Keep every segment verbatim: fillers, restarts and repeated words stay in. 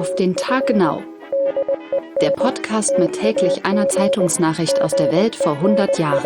Auf den Tag genau. Der Podcast mit täglich einer Zeitungsnachricht aus der Welt vor hundert Jahren.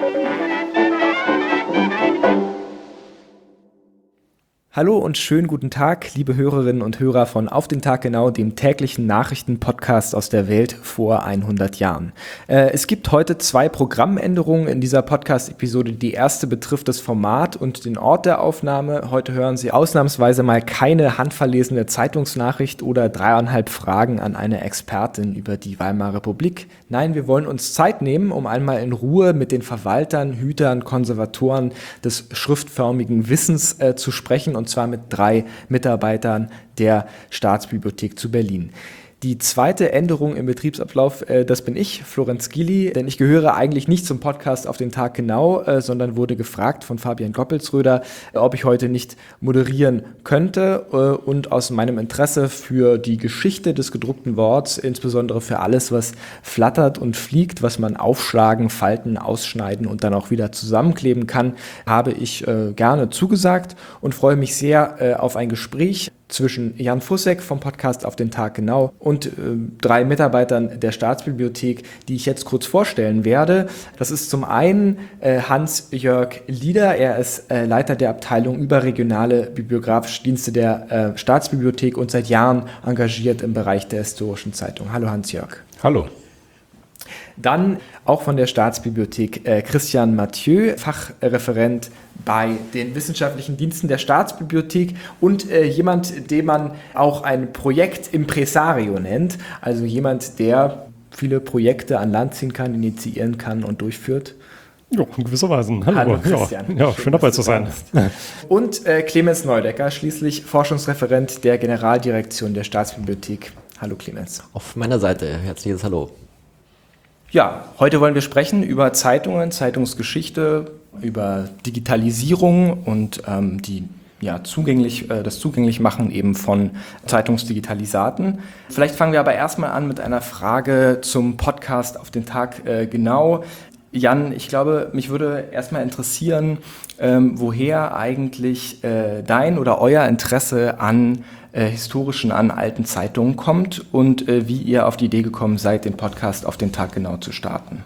Hallo und schönen guten Tag, liebe Hörerinnen und Hörer von Auf den Tag genau, dem täglichen Nachrichtenpodcast aus der Welt vor hundert Jahren. Äh, es gibt heute zwei Programmänderungen in dieser Podcast-Episode. Die erste betrifft das Format und den Ort der Aufnahme. Heute hören Sie ausnahmsweise mal keine handverlesene Zeitungsnachricht oder dreieinhalb Fragen an eine Expertin über die Weimarer Republik. Nein, wir wollen uns Zeit nehmen, um einmal in Ruhe mit den Verwaltern, Hütern, Konservatoren des schriftförmigen Wissens äh, zu sprechen, und zwar mit drei Mitarbeitern der Staatsbibliothek zu Berlin. Die zweite Änderung im Betriebsablauf, äh, das bin ich, Florenz Gili, denn ich gehöre eigentlich nicht zum Podcast Auf den Tag genau, äh, sondern wurde gefragt von Fabian Goppelsröder, äh, ob ich heute nicht moderieren könnte äh, und aus meinem Interesse für die Geschichte des gedruckten Worts, insbesondere für alles, was flattert und fliegt, was man aufschlagen, falten, ausschneiden und dann auch wieder zusammenkleben kann, habe ich äh, gerne zugesagt und freue mich sehr äh, auf ein Gespräch zwischen Jan Fussek vom Podcast Auf den Tag genau und äh, drei Mitarbeitern der Staatsbibliothek, die ich jetzt kurz vorstellen werde. Das ist zum einen äh, Hans-Jörg Lieder, er ist äh, Leiter der Abteilung überregionale bibliografische Dienste der äh, Staatsbibliothek und seit Jahren engagiert im Bereich der historischen Zeitung. Hallo Hans-Jörg. Hallo. Dann auch von der Staatsbibliothek äh, Christian Mathieu, Fachreferent bei den wissenschaftlichen Diensten der Staatsbibliothek und äh, jemand, den man auch ein Projektimpresario nennt, also jemand, der viele Projekte an Land ziehen kann, initiieren kann und durchführt. Ja, in gewisser Weise. Hallo, Hallo Christian. Ja, ja, schön dabei zu sein. Und äh, Clemens Neudecker, schließlich Forschungsreferent der Generaldirektion der Staatsbibliothek. Hallo Clemens. Auf meiner Seite herzliches Hallo. Ja, heute wollen wir sprechen über Zeitungen, Zeitungsgeschichte, über Digitalisierung und ähm, die, ja, zugänglich, äh, das Zugänglichmachen eben von Zeitungsdigitalisaten. Vielleicht fangen wir aber erstmal an mit einer Frage zum Podcast Auf den Tag äh, genau. Jan, ich glaube, mich würde erstmal interessieren, ähm, woher eigentlich äh, dein oder euer Interesse an äh, historischen, an alten Zeitungen kommt und äh, wie ihr auf die Idee gekommen seid, den Podcast Auf den Tag genau zu starten.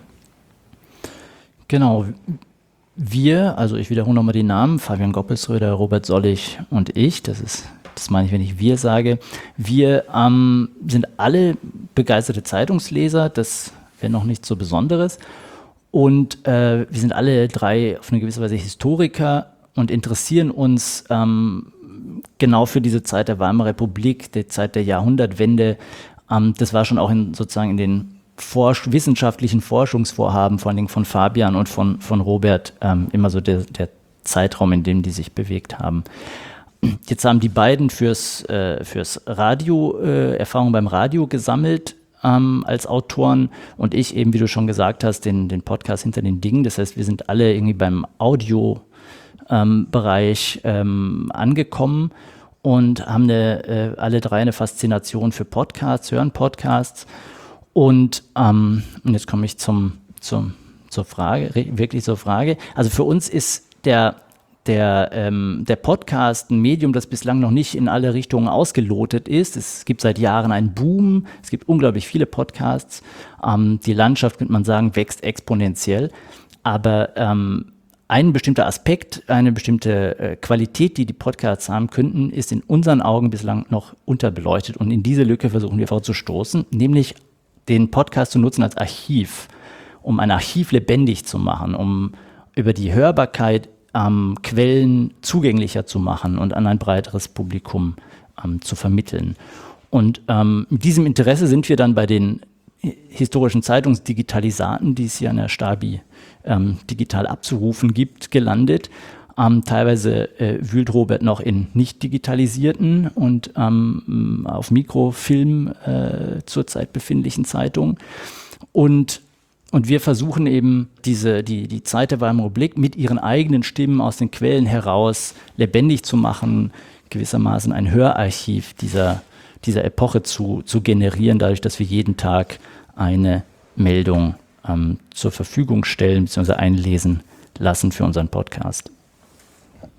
Genau, wir, also ich wiederhole nochmal die Namen, Fabian Goppelsröder, Robert Sollig und ich, das ist, das meine ich, wenn ich wir sage, wir ähm, sind alle begeisterte Zeitungsleser, das wäre noch nichts so Besonderes. Und äh, wir sind alle drei auf eine gewisse Weise Historiker und interessieren uns ähm, genau für diese Zeit der Weimarer Republik, die Zeit der Jahrhundertwende. Ähm, das war schon auch in, sozusagen in den Forsch- wissenschaftlichen Forschungsvorhaben, vor allen Dingen von Fabian und von, von Robert, ähm, immer so der, der Zeitraum, in dem die sich bewegt haben. Jetzt haben die beiden fürs, äh, fürs Radio, äh, Erfahrung beim Radio gesammelt, als Autoren und ich eben, wie du schon gesagt hast, den, den Podcast Hinter den Dingen. Das heißt, wir sind alle irgendwie beim Audio-Bereich ähm, ähm, angekommen und haben eine, äh, alle drei eine Faszination für Podcasts, hören Podcasts. Und, ähm, und jetzt komme ich zum, zum, zur Frage, wirklich zur Frage. Also für uns ist der Der, ähm, der Podcast ein Medium, das bislang noch nicht in alle Richtungen ausgelotet ist. Es gibt seit Jahren einen Boom, es gibt unglaublich viele Podcasts. Ähm, die Landschaft, könnte man sagen, wächst exponentiell. Aber ähm, ein bestimmter Aspekt, eine bestimmte äh, Qualität, die die Podcasts haben könnten, ist in unseren Augen bislang noch unterbeleuchtet. Und in diese Lücke versuchen wir vorzustoßen, nämlich den Podcast zu nutzen als Archiv, um ein Archiv lebendig zu machen, um über die Hörbarkeit Ähm, Quellen zugänglicher zu machen und an ein breiteres Publikum ähm, zu vermitteln. Und ähm, mit diesem Interesse sind wir dann bei den historischen Zeitungsdigitalisaten, die es hier an der Stabi ähm, digital abzurufen gibt, gelandet. Ähm, teilweise äh, wühlt Robert noch in nicht digitalisierten und ähm, auf Mikrofilm äh, zurzeit befindlichen Zeitungen. Und Und wir versuchen eben, diese, die, die Zeit der Weimarer Republik mit ihren eigenen Stimmen aus den Quellen heraus lebendig zu machen, gewissermaßen ein Hörarchiv dieser, dieser Epoche zu, zu generieren, dadurch, dass wir jeden Tag eine Meldung ähm, zur Verfügung stellen bzw. einlesen lassen für unseren Podcast.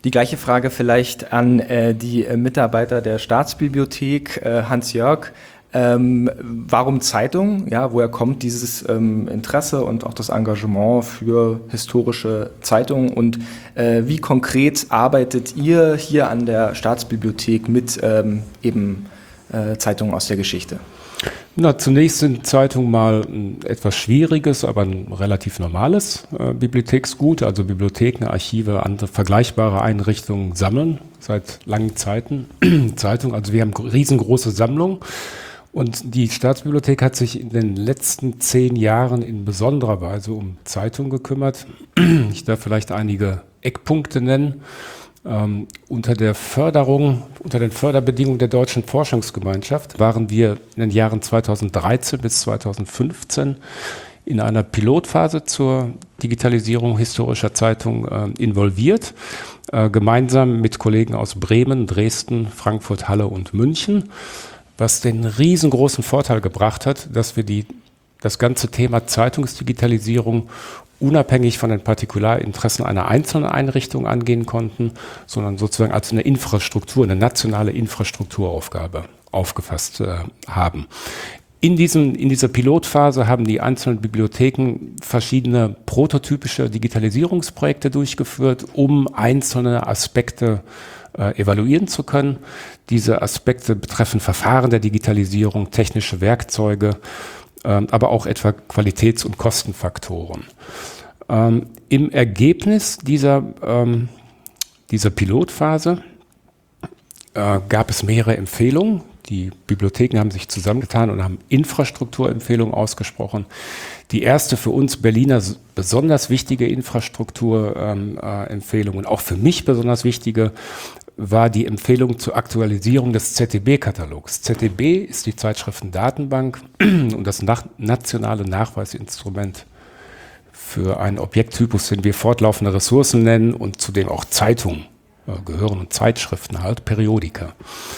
Die gleiche Frage vielleicht an äh, die äh, Mitarbeiter der Staatsbibliothek, äh, Hans-Jörg. Ähm, warum Zeitung? Ja, woher kommt dieses ähm, Interesse und auch das Engagement für historische Zeitungen? Und äh, wie konkret arbeitet ihr hier an der Staatsbibliothek mit ähm, eben äh, Zeitungen aus der Geschichte? Na, zunächst sind Zeitungen mal ein etwas schwieriges, aber ein relativ normales äh, Bibliotheksgut. Also Bibliotheken, Archive, andere vergleichbare Einrichtungen sammeln seit langen Zeiten Zeitungen. Also wir haben riesengroße Sammlungen. Und die Staatsbibliothek hat sich in den letzten zehn Jahren in besonderer Weise um Zeitungen gekümmert. Ich darf vielleicht einige Eckpunkte nennen. Ähm, unter der Förderung, unter den Förderbedingungen der Deutschen Forschungsgemeinschaft waren wir in den Jahren zweitausenddreizehn bis zweitausendfünfzehn in einer Pilotphase zur Digitalisierung historischer Zeitungen äh, involviert, äh, gemeinsam mit Kollegen aus Bremen, Dresden, Frankfurt, Halle und München, was den riesengroßen Vorteil gebracht hat, dass wir die, das ganze Thema Zeitungsdigitalisierung unabhängig von den Partikularinteressen einer einzelnen Einrichtung angehen konnten, sondern sozusagen als eine Infrastruktur, eine nationale Infrastrukturaufgabe aufgefasst äh, haben. In, diesem, in dieser Pilotphase haben die einzelnen Bibliotheken verschiedene prototypische Digitalisierungsprojekte durchgeführt, um einzelne Aspekte äh, evaluieren zu können. Diese Aspekte betreffen Verfahren der Digitalisierung, technische Werkzeuge, ähm, aber auch etwa Qualitäts- und Kostenfaktoren. Ähm, im Ergebnis dieser, ähm, dieser Pilotphase äh, gab es mehrere Empfehlungen. Die Bibliotheken haben sich zusammengetan und haben Infrastrukturempfehlungen ausgesprochen. Die erste für uns Berliner besonders wichtige Infrastrukturempfehlung ähm, äh, und auch für mich besonders wichtige war die Empfehlung zur Aktualisierung des Z D B-Katalogs. Z D B ist die Zeitschriftendatenbank und das nach- nationale Nachweisinstrument für einen Objekttypus, den wir fortlaufende Ressourcen nennen und zu dem auch Zeitungen äh, gehören und Zeitschriften halt, Periodika.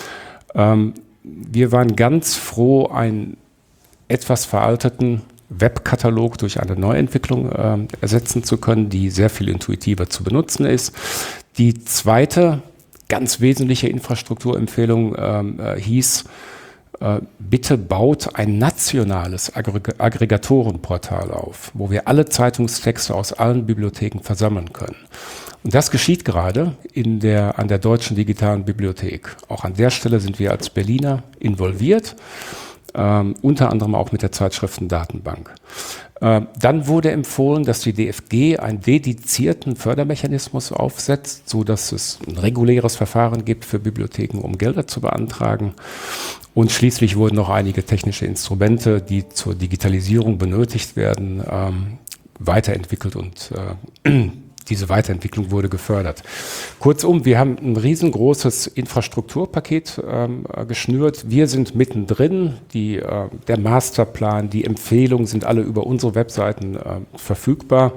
Ähm, wir waren ganz froh, einen etwas veralteten Webkatalog durch eine Neuentwicklung äh, ersetzen zu können, die sehr viel intuitiver zu benutzen ist. Die zweite ganz wesentliche Infrastrukturempfehlung ähm, äh, hieß, äh, bitte baut ein nationales Aggreg- Aggregatorenportal auf, wo wir alle Zeitungstexte aus allen Bibliotheken versammeln können. Und das geschieht gerade in der, an der Deutschen Digitalen Bibliothek. Auch an der Stelle sind wir als Berliner involviert, ähm, unter anderem auch mit der Zeitschriftendatenbank. Äh, dann wurde empfohlen, dass die D F G einen dedizierten Fördermechanismus aufsetzt, sodass es ein reguläres Verfahren gibt für Bibliotheken, um Gelder zu beantragen. Und schließlich wurden noch einige technische Instrumente, die zur Digitalisierung benötigt werden, ähm, weiterentwickelt und äh, diese Weiterentwicklung wurde gefördert. Kurzum, wir haben ein riesengroßes Infrastrukturpaket ähm, geschnürt. Wir sind mittendrin. Die, äh, der Masterplan, die Empfehlungen sind alle über unsere Webseiten äh, verfügbar,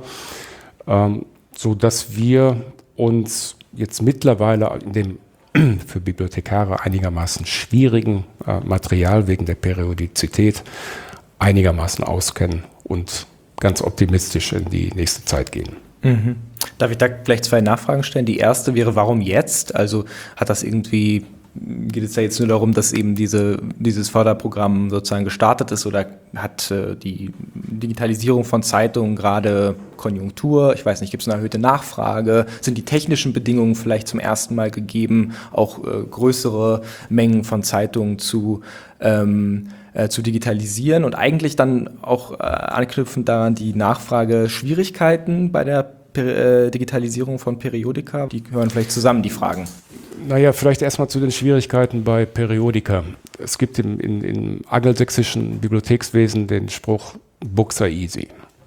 ähm, sodass wir uns jetzt mittlerweile in dem für Bibliothekare einigermaßen schwierigen äh, Material wegen der Periodizität einigermaßen auskennen und ganz optimistisch in die nächste Zeit gehen. Mhm. Darf ich da gleich zwei Nachfragen stellen? Die erste wäre, warum jetzt? Also hat das irgendwie, geht es da jetzt nur darum, dass eben diese, dieses Förderprogramm sozusagen gestartet ist oder hat äh, die Digitalisierung von Zeitungen gerade Konjunktur? Ich weiß nicht, gibt es eine erhöhte Nachfrage? Sind die technischen Bedingungen vielleicht zum ersten Mal gegeben, auch äh, größere Mengen von Zeitungen zu ähm, Äh, zu digitalisieren und eigentlich dann auch äh, anknüpfend daran die Nachfrage Schwierigkeiten bei der per- äh, Digitalisierung von Periodika, die gehören vielleicht zusammen, die Fragen. Naja, vielleicht erstmal zu den Schwierigkeiten bei Periodika. Es gibt im, in, im angelsächsischen Bibliothekswesen den Spruch, Books are easy.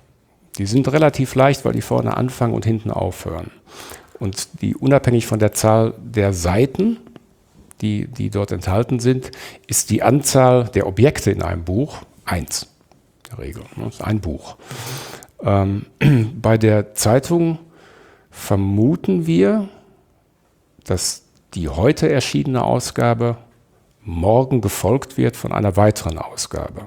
Die sind relativ leicht, weil die vorne anfangen und hinten aufhören. Und die unabhängig von der Zahl der Seiten, Die, die dort enthalten sind, ist die Anzahl der Objekte in einem Buch eins, in der Regel. Das ist ein Buch. Ähm, bei der Zeitung vermuten wir, dass die heute erschienene Ausgabe morgen gefolgt wird von einer weiteren Ausgabe.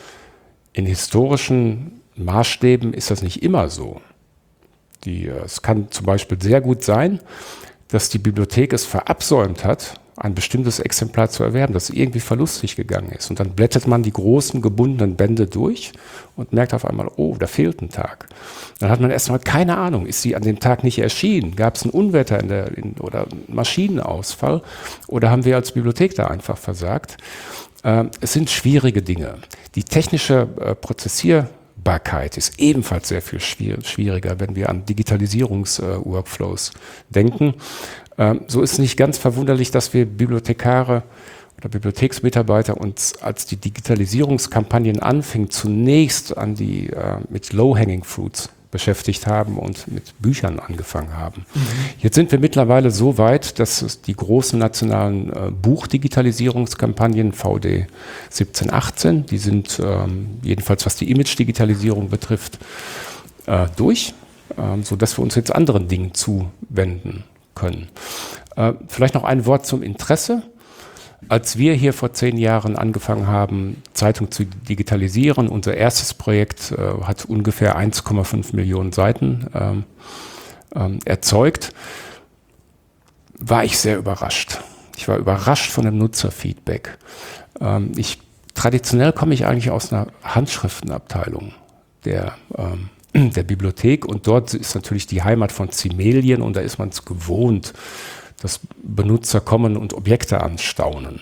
In historischen Maßstäben ist das nicht immer so. Die, es kann zum Beispiel sehr gut sein, dass die Bibliothek es verabsäumt hat, ein bestimmtes Exemplar zu erwerben, das irgendwie verlustig gegangen ist. Und dann blättert man die großen gebundenen Bände durch und merkt auf einmal, oh, da fehlt ein Tag. Dann hat man erstmal keine Ahnung, ist sie an dem Tag nicht erschienen? Gab es ein Unwetter in der, in, oder einen Maschinenausfall? Oder haben wir als Bibliothek da einfach versagt? Ähm, es sind schwierige Dinge. Die technische äh, Prozessierbarkeit ist ebenfalls sehr viel schwieriger, wenn wir an Digitalisierungs-Workflows äh, denken. Ähm, so ist es nicht ganz verwunderlich, dass wir Bibliothekare oder Bibliotheksmitarbeiter uns, als die Digitalisierungskampagnen anfingen, zunächst an die äh, mit Low-Hanging Fruits beschäftigt haben und mit Büchern angefangen haben. Mhm. Jetzt sind wir mittlerweile so weit, dass es die großen nationalen äh, Buchdigitalisierungskampagnen V D siebzehn achtzehn, die sind ähm, jedenfalls was die Image-Digitalisierung betrifft, äh, durch, äh, sodass wir uns jetzt anderen Dingen zuwenden können. Äh, vielleicht noch ein Wort zum Interesse. Als wir hier vor zehn Jahren angefangen haben, Zeitung zu digitalisieren, unser erstes Projekt äh, hat ungefähr eins Komma fünf Millionen Seiten ähm, ähm, erzeugt, war ich sehr überrascht. Ich war überrascht von dem Nutzerfeedback. Ähm, ich, traditionell komme ich eigentlich aus einer Handschriftenabteilung der ähm, der Bibliothek und dort ist natürlich die Heimat von Zimelien und da ist man es gewohnt, dass Benutzer kommen und Objekte anstaunen.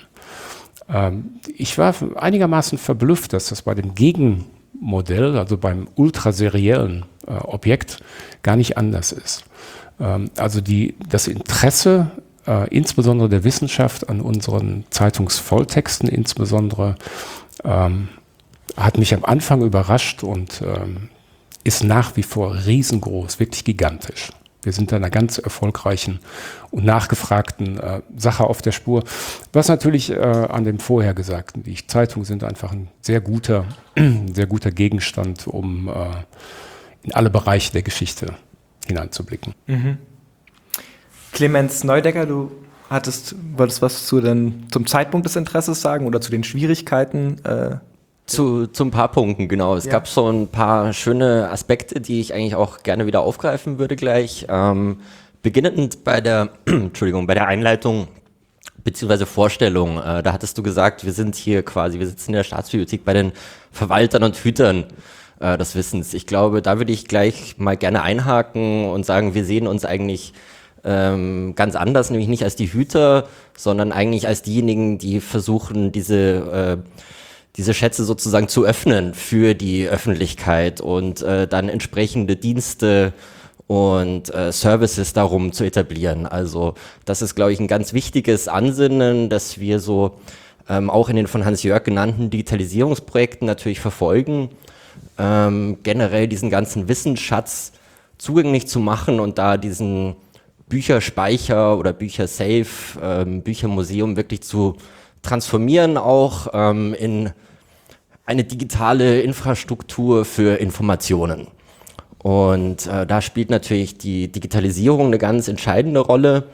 Ähm, ich war einigermaßen verblüfft, dass das bei dem Gegenmodell, also beim ultraseriellen äh, Objekt, gar nicht anders ist. Ähm, also die, das Interesse, äh, insbesondere der Wissenschaft an unseren Zeitungsvolltexten, insbesondere, ähm, hat mich am Anfang überrascht und ähm, ist nach wie vor riesengroß, wirklich gigantisch. Wir sind da einer ganz erfolgreichen und nachgefragten äh, Sache auf der Spur. Was natürlich äh, an dem Vorhergesagten liegt. Zeitungen sind einfach ein sehr guter, sehr guter Gegenstand, um äh, in alle Bereiche der Geschichte hineinzublicken. Mhm. Clemens Neudecker, du hattest, wolltest was zu den, zum Zeitpunkt des Interesses sagen oder zu den Schwierigkeiten? Äh Zu, zu ein paar Punkten, genau. Es ja. gab so ein paar schöne Aspekte, die ich eigentlich auch gerne wieder aufgreifen würde gleich. Ähm, beginnend bei der, Entschuldigung, bei der Einleitung beziehungsweise Vorstellung. Äh, da hattest du gesagt, wir sind hier quasi, wir sitzen in der Staatsbibliothek bei den Verwaltern und Hütern äh, des Wissens. Ich glaube, da würde ich gleich mal gerne einhaken und sagen, wir sehen uns eigentlich ähm, ganz anders, nämlich nicht als die Hüter, sondern eigentlich als diejenigen, die versuchen, diese äh, diese Schätze sozusagen zu öffnen für die Öffentlichkeit und äh, dann entsprechende Dienste und äh, Services darum zu etablieren. Also das ist, glaube ich, ein ganz wichtiges Ansinnen, dass wir so ähm, auch in den von Hans-Jörg genannten Digitalisierungsprojekten natürlich verfolgen, ähm, generell diesen ganzen Wissensschatz zugänglich zu machen und da diesen Bücherspeicher oder Büchersafe, ähm, Büchermuseum wirklich zu transformieren auch ähm, in eine digitale Infrastruktur für Informationen. Und äh, da spielt natürlich die Digitalisierung eine ganz entscheidende Rolle.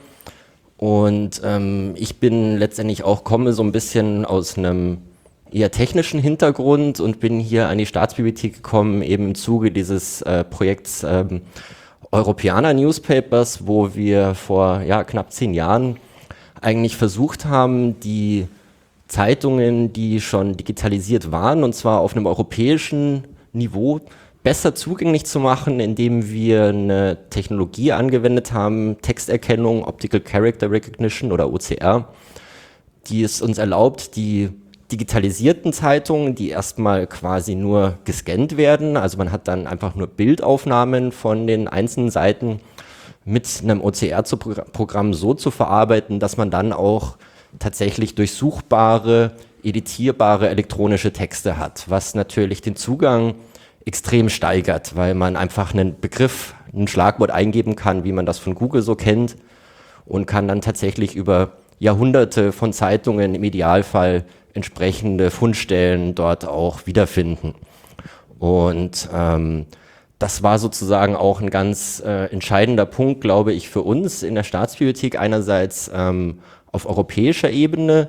Und ähm, ich bin letztendlich auch, komme so ein bisschen aus einem eher technischen Hintergrund und bin hier an die Staatsbibliothek gekommen, eben im Zuge dieses äh, Projekts ähm, Europeana Newspapers, wo wir vor ja, knapp zehn Jahren eigentlich versucht haben, die Zeitungen, die schon digitalisiert waren, und zwar auf einem europäischen Niveau, besser zugänglich zu machen, indem wir eine Technologie angewendet haben, Texterkennung, Optical Character Recognition oder O C R, die es uns erlaubt, die digitalisierten Zeitungen, die erstmal quasi nur gescannt werden, also man hat dann einfach nur Bildaufnahmen von den einzelnen Seiten, mit einem O C R-Programm so zu verarbeiten, dass man dann auch tatsächlich durchsuchbare, editierbare elektronische Texte hat, was natürlich den Zugang extrem steigert, weil man einfach einen Begriff, ein Schlagwort eingeben kann, wie man das von Google so kennt, und kann dann tatsächlich über Jahrhunderte von Zeitungen im Idealfall entsprechende Fundstellen dort auch wiederfinden. Und ähm, das war sozusagen auch ein ganz äh, entscheidender Punkt, glaube ich, für uns in der Staatsbibliothek. Einerseits ähm, auf europäischer Ebene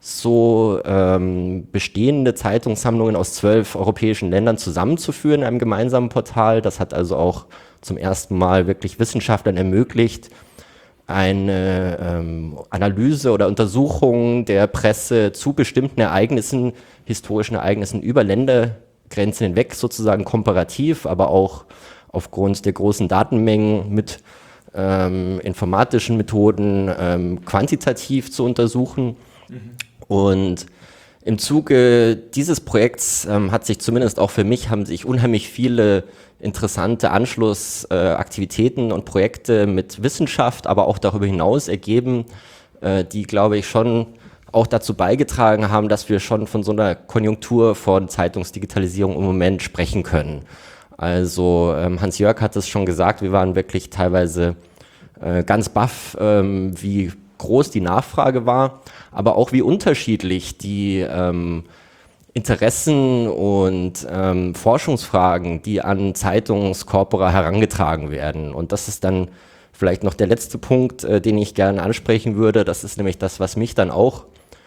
so ähm, bestehende Zeitungssammlungen aus zwölf europäischen Ländern zusammenzuführen in einem gemeinsamen Portal. Das hat also auch zum ersten Mal wirklich Wissenschaftlern ermöglicht, eine ähm, Analyse oder Untersuchung der Presse zu bestimmten Ereignissen, historischen Ereignissen über Ländergrenzen hinweg sozusagen komparativ, aber auch aufgrund der großen Datenmengen mit ähm, informatischen Methoden ähm, quantitativ zu untersuchen. Mhm. Und im Zuge dieses Projekts ähm, hat sich zumindest auch für mich, haben sich unheimlich viele interessante Anschlussaktivitäten äh, und Projekte mit Wissenschaft, aber auch darüber hinaus ergeben, äh, die, glaube ich, schon auch dazu beigetragen haben, dass wir schon von so einer Konjunktur von Zeitungsdigitalisierung im Moment sprechen können. Also ähm, Hans-Jörg hat es schon gesagt, wir waren wirklich teilweise äh, ganz baff, ähm, wie groß die Nachfrage war, aber auch wie unterschiedlich die ähm, Interessen und ähm, Forschungsfragen, die an Zeitungskorpora herangetragen werden. Und das ist dann vielleicht noch der letzte Punkt, äh, den ich gerne ansprechen würde. Das ist nämlich das, was mich dann auch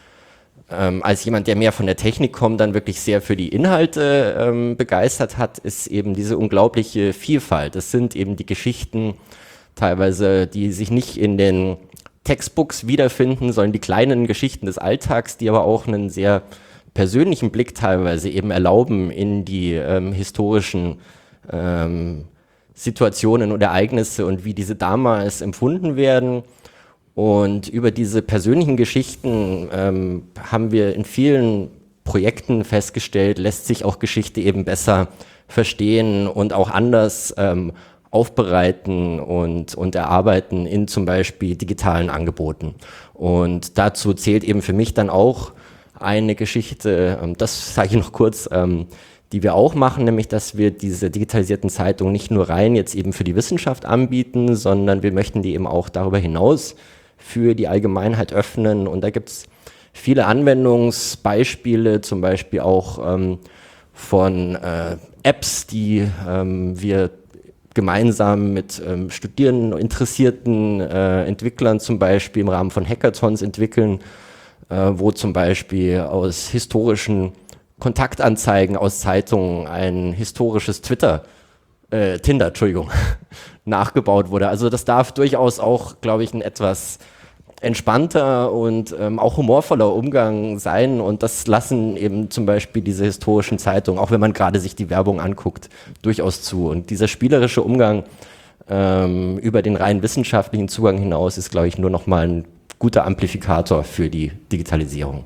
ähm, als jemand, der mehr von der Technik kommt, dann wirklich sehr für die Inhalte ähm, begeistert hat, ist eben diese unglaubliche Vielfalt. Es sind eben die Geschichten teilweise, die sich nicht in den Textbooks wiederfinden, sondern die kleinen Geschichten des Alltags, die aber auch einen sehr persönlichen Blick teilweise eben erlauben in die ähm, historischen ähm, Situationen und Ereignisse und wie diese damals empfunden werden. Und über diese persönlichen Geschichten ähm, haben wir in vielen Projekten festgestellt, lässt sich auch Geschichte eben besser verstehen und auch anders ähm, aufbereiten und, und erarbeiten in zum Beispiel digitalen Angeboten. Und dazu zählt eben für mich dann auch eine Geschichte, das sage ich noch kurz, die wir auch machen, nämlich dass wir diese digitalisierten Zeitungen nicht nur rein jetzt eben für die Wissenschaft anbieten, sondern wir möchten die eben auch darüber hinaus für die Allgemeinheit öffnen. Und da gibt es viele Anwendungsbeispiele, zum Beispiel auch ähm, von äh, Apps, die ähm, wir gemeinsam mit ähm, Studierenden, interessierten äh, Entwicklern zum Beispiel im Rahmen von Hackathons entwickeln, äh, wo zum Beispiel aus historischen Kontaktanzeigen aus Zeitungen ein historisches Twitter, äh, Tinder, Entschuldigung, nachgebaut wurde. Also das darf durchaus auch, glaube ich, ein etwas entspannter und ähm, auch humorvoller Umgang sein, und das lassen eben zum Beispiel diese historischen Zeitungen, auch wenn man gerade sich die Werbung anguckt, durchaus zu. Und dieser spielerische Umgang ähm, über den rein wissenschaftlichen Zugang hinaus ist, glaube ich, nur nochmal ein guter Amplifikator für die Digitalisierung.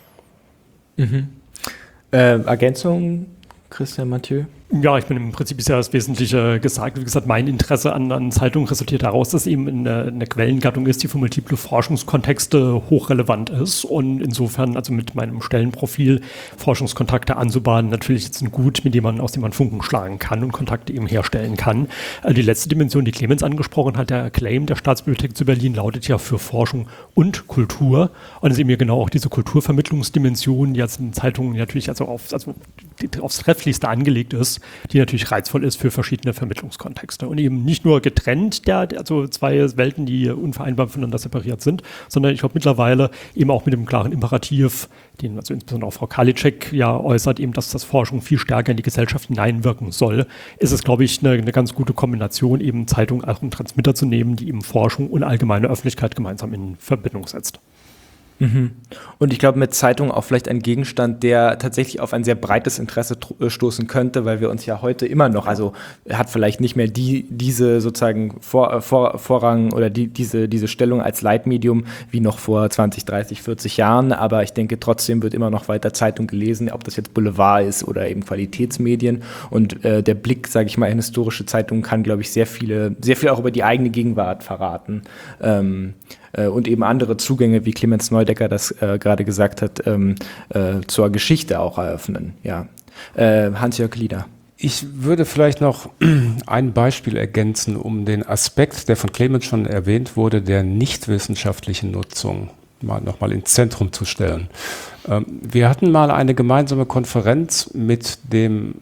Mhm. Äh, Ergänzung, Christian Mathieu? Ja, ich bin im Prinzip ist ja das Wesentliche gesagt. Wie gesagt, mein Interesse an, an Zeitungen resultiert daraus, dass eben eine, eine Quellengattung ist, die für multiple Forschungskontexte hochrelevant ist, und insofern also mit meinem Stellenprofil Forschungskontakte anzubahnen natürlich jetzt ein Gut, mit dem man, aus dem man Funken schlagen kann und Kontakte eben herstellen kann. Also die letzte Dimension, die Clemens angesprochen hat, der Claim der Staatsbibliothek zu Berlin lautet ja für Forschung und Kultur, und es ist eben genau auch diese Kulturvermittlungsdimension, die jetzt in Zeitungen natürlich also, auf, also aufs Trefflichste angelegt ist, die natürlich reizvoll ist für verschiedene Vermittlungskontexte und eben nicht nur getrennt, der, also zwei Welten, die unvereinbar voneinander separiert sind, sondern ich glaube mittlerweile eben auch mit dem klaren Imperativ, den also insbesondere auch Frau Karliczek ja äußert, eben, dass das Forschung viel stärker in die Gesellschaft hineinwirken soll, ist es, glaube ich, eine, eine ganz gute Kombination, eben Zeitung als einen Transmitter zu nehmen, die eben Forschung und allgemeine Öffentlichkeit gemeinsam in Verbindung setzt. Mhm. Und ich glaube, mit Zeitung auch vielleicht ein Gegenstand, der tatsächlich auf ein sehr breites Interesse tr- stoßen könnte, weil wir uns ja heute immer noch, also hat vielleicht nicht mehr die, diese sozusagen Vor, Vor, Vorrang oder die, diese, diese Stellung als Leitmedium wie noch vor zwanzig, dreißig, vierzig Jahren, aber ich denke, trotzdem wird immer noch weiter Zeitung gelesen, ob das jetzt Boulevard ist oder eben Qualitätsmedien, und äh, der Blick, sage ich mal, in historische Zeitungen kann, glaube ich, sehr viele, sehr viel auch über die eigene Gegenwart verraten. Ähm, und eben andere Zugänge, wie Clemens Neudecker das äh, gerade gesagt hat, ähm, äh, zur Geschichte auch eröffnen. Ja. Äh, Hans-Jörg Lieder. Ich würde vielleicht noch ein Beispiel ergänzen, um den Aspekt, der von Clemens schon erwähnt wurde, der nichtwissenschaftlichen Nutzung mal nochmal ins Zentrum zu stellen. Ähm, wir hatten mal eine gemeinsame Konferenz mit dem,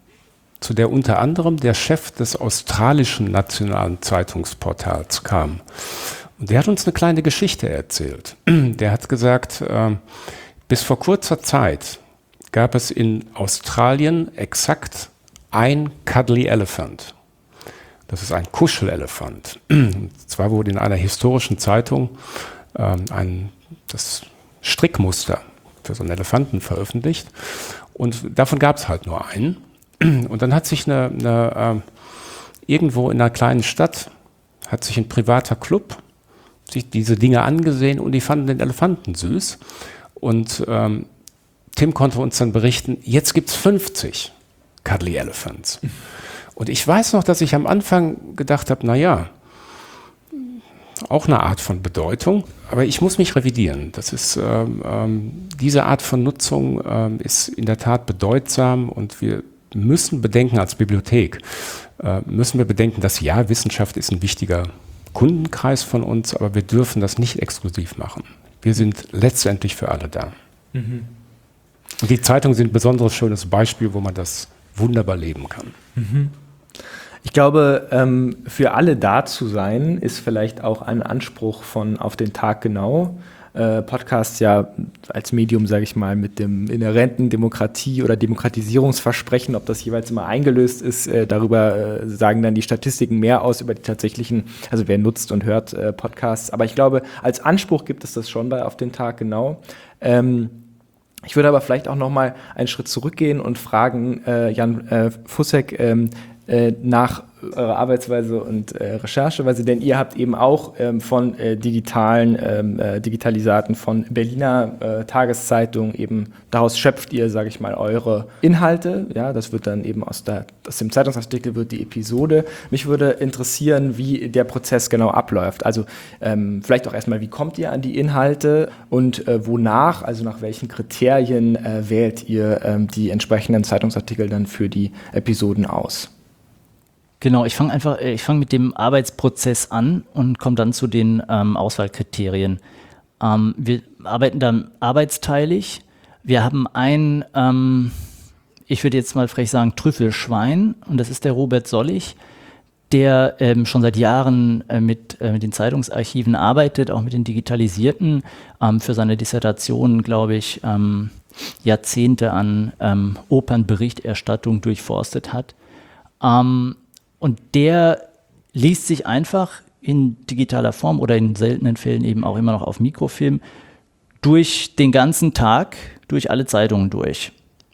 zu der unter anderem der Chef des australischen nationalen Zeitungsportals kam. Und der hat uns eine kleine Geschichte erzählt. Der hat gesagt, äh, bis vor kurzer Zeit gab es in Australien exakt ein Cuddly Elephant. Das ist ein Kuschelelefant. Und zwar wurde in einer historischen Zeitung ähm, ein, das Strickmuster für so einen Elefanten veröffentlicht. Und davon gab es halt nur einen. Und dann hat sich eine, eine äh, irgendwo in einer kleinen Stadt hat sich ein privater Club sich diese Dinge angesehen und die fanden den Elefanten süß. Und ähm, Tim konnte uns dann berichten, jetzt gibt es fünfzig Cuddly Elephants. Und ich weiß noch, dass ich am Anfang gedacht habe, naja, auch eine Art von Bedeutung, aber ich muss mich revidieren. Das ist, ähm, ähm, diese Art von Nutzung ähm, ist in der Tat bedeutsam und wir müssen bedenken als Bibliothek, äh, müssen wir bedenken, dass ja, Wissenschaft ist ein wichtiger Kundenkreis von uns, aber wir dürfen das nicht exklusiv machen. Wir sind letztendlich für alle da. Mhm. Und die Zeitungen sind ein besonderes schönes Beispiel, wo man das wunderbar leben kann. Mhm. Ich glaube, ähm, für alle da zu sein, ist vielleicht auch ein Anspruch von Auf den Tag genau. Äh, Podcasts ja als Medium, sage ich mal, mit dem inhärenten Demokratie- oder Demokratisierungsversprechen, ob das jeweils immer eingelöst ist, äh, darüber äh, sagen dann die Statistiken mehr aus über die tatsächlichen, also wer nutzt und hört äh, Podcasts. Aber ich glaube, als Anspruch gibt es das schon bei Auf den Tag genau. Ähm, ich würde aber vielleicht auch noch mal einen Schritt zurückgehen und fragen, äh, Jan äh, Fussek, ähm, äh, nach eurer Arbeitsweise und äh, Rechercheweise, denn ihr habt eben auch ähm, von äh, digitalen ähm, äh, Digitalisaten von Berliner äh, Tageszeitungen eben, daraus schöpft ihr, sage ich mal, eure Inhalte, ja, das wird dann eben aus, der, aus dem Zeitungsartikel wird die Episode. Mich würde interessieren, wie der Prozess genau abläuft, also ähm, vielleicht auch erstmal, wie kommt ihr an die Inhalte und äh, wonach, also nach welchen Kriterien äh, wählt ihr ähm, die entsprechenden Zeitungsartikel dann für die Episoden aus? Genau, ich fange einfach, ich fange mit dem Arbeitsprozess an und komme dann zu den ähm, Auswahlkriterien. Ähm, wir arbeiten dann arbeitsteilig. Wir haben ein, ähm, ich würde jetzt mal frech sagen, Trüffelschwein, und das ist der Robert Sollig, der ähm, schon seit Jahren äh, mit, äh, mit den Zeitungsarchiven arbeitet, auch mit den digitalisierten, ähm, für seine Dissertation, glaube ich, ähm, Jahrzehnte an ähm, Opernberichterstattung durchforstet hat. Ähm, Und der liest sich einfach in digitaler Form oder in seltenen Fällen eben auch immer noch auf Mikrofilm durch den ganzen Tag, durch alle Zeitungen durch.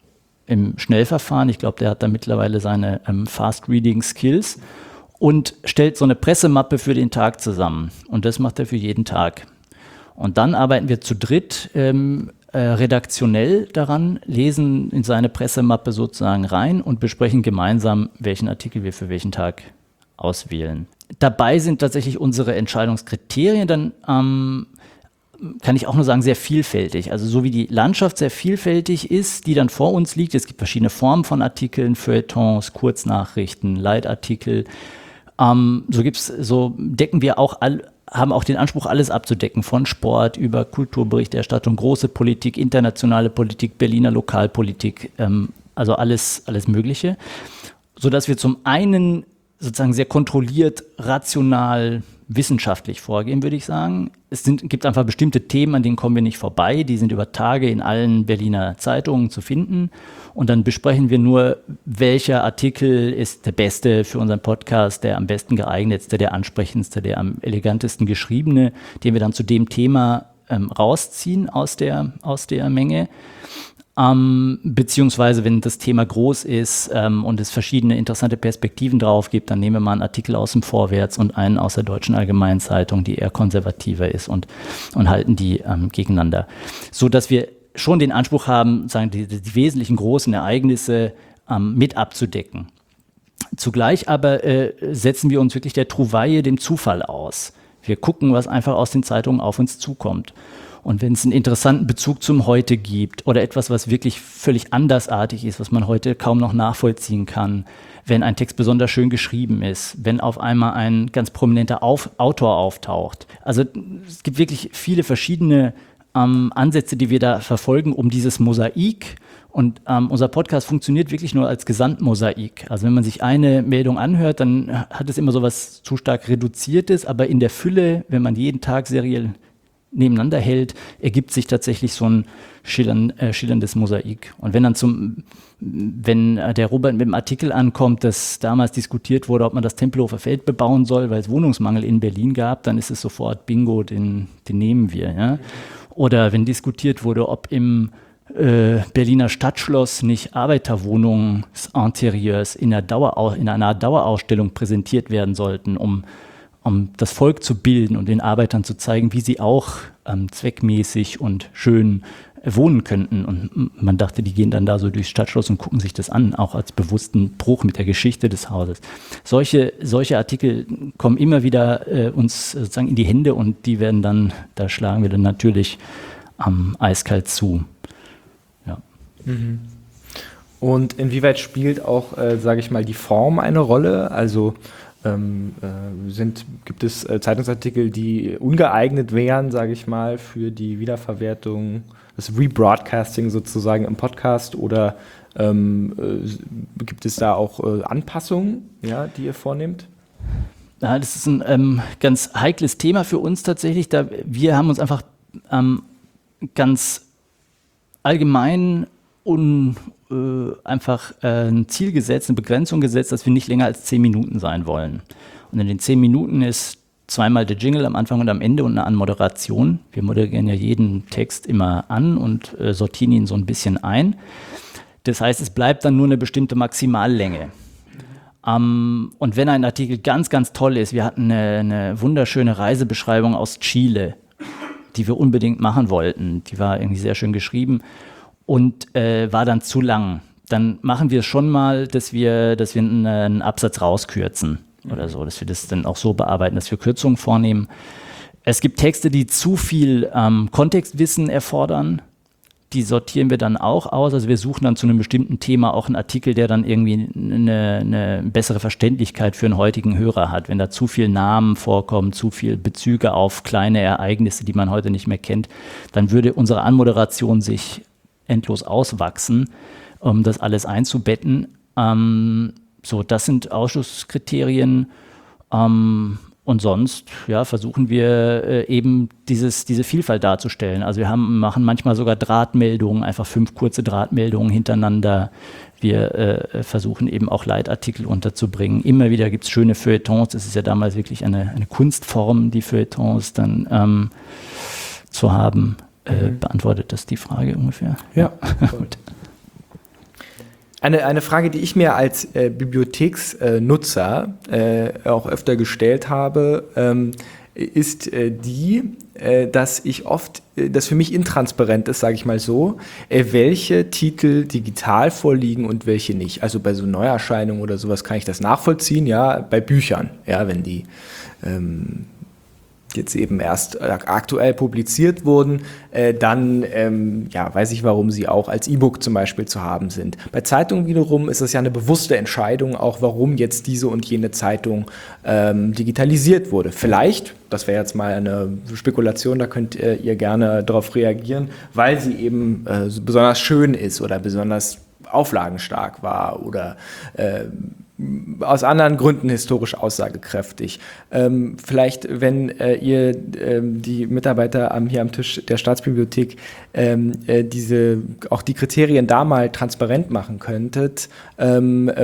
Im Schnellverfahren, ich glaube, der hat da mittlerweile seine ähm, Fast-Reading-Skills und stellt so eine Pressemappe für den Tag zusammen. Und das macht er für jeden Tag. Und dann arbeiten wir zu dritt ähm, äh, redaktionell daran, lesen in seine Pressemappe sozusagen rein und besprechen gemeinsam, welchen Artikel wir für welchen Tag auswählen. Dabei sind tatsächlich unsere Entscheidungskriterien dann, ähm, kann ich auch nur sagen, sehr vielfältig. Also so wie die Landschaft sehr vielfältig ist, die dann vor uns liegt. Es gibt verschiedene Formen von Artikeln, Feuilletons, Kurznachrichten, Leitartikel. Ähm, so gibt's, so decken wir auch all, haben auch den Anspruch, alles abzudecken, von Sport über Kulturberichterstattung, große Politik, internationale Politik, Berliner Lokalpolitik, ähm, also alles, alles Mögliche, sodass wir zum einen sozusagen sehr kontrolliert, rational, wissenschaftlich vorgehen, würde ich sagen. Es sind, gibt einfach bestimmte Themen, an denen kommen wir nicht vorbei. Die sind über Tage in allen Berliner Zeitungen zu finden. Und dann besprechen wir nur, welcher Artikel ist der beste für unseren Podcast, der am besten geeignetste, der ansprechendste, der am elegantesten geschriebene, den wir dann zu dem Thema ähm, rausziehen aus der, aus der Menge. Ähm, beziehungsweise, wenn das Thema groß ist ähm, und es verschiedene interessante Perspektiven drauf gibt, dann nehmen wir mal einen Artikel aus dem Vorwärts und einen aus der Deutschen Allgemeinen Zeitung, die eher konservativer ist, und, und halten die ähm, gegeneinander. So dass wir schon den Anspruch haben, sagen, die, die wesentlichen großen Ereignisse ähm, mit abzudecken. Zugleich aber äh, setzen wir uns wirklich der Trouvaille, dem Zufall aus. Wir gucken, was einfach aus den Zeitungen auf uns zukommt. Und wenn es einen interessanten Bezug zum Heute gibt oder etwas, was wirklich völlig andersartig ist, was man heute kaum noch nachvollziehen kann, wenn ein Text besonders schön geschrieben ist, wenn auf einmal ein ganz prominenter auf- Autor auftaucht. Also es gibt wirklich viele verschiedene ähm, Ansätze, die wir da verfolgen, um dieses Mosaik. Und ähm, unser Podcast funktioniert wirklich nur als Gesamtmosaik. Also wenn man sich eine Meldung anhört, dann hat es immer so was zu stark Reduziertes, aber in der Fülle, wenn man jeden Tag seriell nebeneinander hält, ergibt sich tatsächlich so ein schillern, äh, schillerndes Mosaik. Und wenn dann zum, wenn der Robert mit dem Artikel ankommt, dass damals diskutiert wurde, ob man das Tempelhofer Feld bebauen soll, weil es Wohnungsmangel in Berlin gab, dann ist es sofort Bingo, den, den nehmen wir. Ja? Oder wenn diskutiert wurde, ob im äh, Berliner Stadtschloss nicht Arbeiterwohnungsinterieurs in einer, Dauerau- in einer Dauerausstellung präsentiert werden sollten, um um das Volk zu bilden und den Arbeitern zu zeigen, wie sie auch ähm, zweckmäßig und schön äh, wohnen könnten. Und man dachte, die gehen dann da so durchs Stadtschloss und gucken sich das an, auch als bewussten Bruch mit der Geschichte des Hauses. Solche, solche Artikel kommen immer wieder äh, uns sozusagen in die Hände und die werden dann, da schlagen wir dann natürlich ähm, eiskalt zu. Ja. Mhm. Und inwieweit spielt auch, äh, sage ich mal, die Form eine Rolle? Also Ähm, äh, sind, gibt es äh, Zeitungsartikel, die ungeeignet wären, sage ich mal, für die Wiederverwertung, das Rebroadcasting sozusagen im Podcast, oder ähm, äh, gibt es da auch äh, Anpassungen, ja, die ihr vornehmt? Ja, das ist ein ähm, ganz heikles Thema für uns tatsächlich. Da wir haben uns einfach ähm, ganz allgemein un äh, einfach äh, ein Ziel gesetzt, eine Begrenzung gesetzt, dass wir nicht länger als zehn Minuten sein wollen. Und in den zehn Minuten ist zweimal der Jingle am Anfang und am Ende und eine Anmoderation. Wir moderieren ja jeden Text immer an und äh, sortieren ihn so ein bisschen ein. Das heißt, es bleibt dann nur eine bestimmte Maximallänge. Um, und wenn ein Artikel ganz, ganz toll ist, wir hatten eine, eine wunderschöne Reisebeschreibung aus Chile, die wir unbedingt machen wollten. Die war irgendwie sehr schön geschrieben und äh, war dann zu lang. Dann machen wir es schon mal, dass wir, dass wir einen, einen Absatz rauskürzen oder so, dass wir das dann auch so bearbeiten, dass wir Kürzungen vornehmen. Es gibt Texte, die zu viel ähm, Kontextwissen erfordern. Die sortieren wir dann auch aus. Also wir suchen dann zu einem bestimmten Thema auch einen Artikel, der dann irgendwie eine, eine bessere Verständlichkeit für einen heutigen Hörer hat. Wenn da zu viel Namen vorkommen, zu viel Bezüge auf kleine Ereignisse, die man heute nicht mehr kennt, dann würde unsere Anmoderation sich endlos auswachsen, um das alles einzubetten. Ähm, so, das sind Ausschlusskriterien. Ähm, Und sonst ja, versuchen wir äh, eben dieses, diese Vielfalt darzustellen. Also wir haben, machen manchmal sogar Drahtmeldungen, einfach fünf kurze Drahtmeldungen hintereinander. Wir äh, versuchen eben auch Leitartikel unterzubringen. Immer wieder gibt es schöne Feuilletons. Das ist ja damals wirklich eine, eine Kunstform, die Feuilletons dann ähm, zu haben. Äh, mhm. Beantwortet das die Frage ungefähr? Ja. Gut. Eine, eine Frage, die ich mir als äh, Bibliotheksnutzer äh, auch öfter gestellt habe, ähm, ist äh, die, äh, dass ich oft, äh, dass für mich intransparent ist, sage ich mal so, äh, welche Titel digital vorliegen und welche nicht. Also bei so Neuerscheinungen oder sowas kann ich das nachvollziehen, ja, bei Büchern, ja, wenn die ähm, jetzt eben erst aktuell publiziert wurden, äh, dann ähm, ja, weiß ich, warum sie auch als E-Book zum Beispiel zu haben sind. Bei Zeitungen wiederum ist es ja eine bewusste Entscheidung, auch warum jetzt diese und jene Zeitung ähm, digitalisiert wurde. Vielleicht, das wäre jetzt mal eine Spekulation, da könnt äh, ihr gerne darauf reagieren, weil sie eben äh, besonders schön ist oder besonders auflagenstark war oder äh, aus anderen Gründen historisch aussagekräftig. Ähm, vielleicht, wenn äh, ihr ähm, die Mitarbeiter am, hier am Tisch der Staatsbibliothek ähm, äh, diese, auch die Kriterien da mal transparent machen könntet, ähm, äh,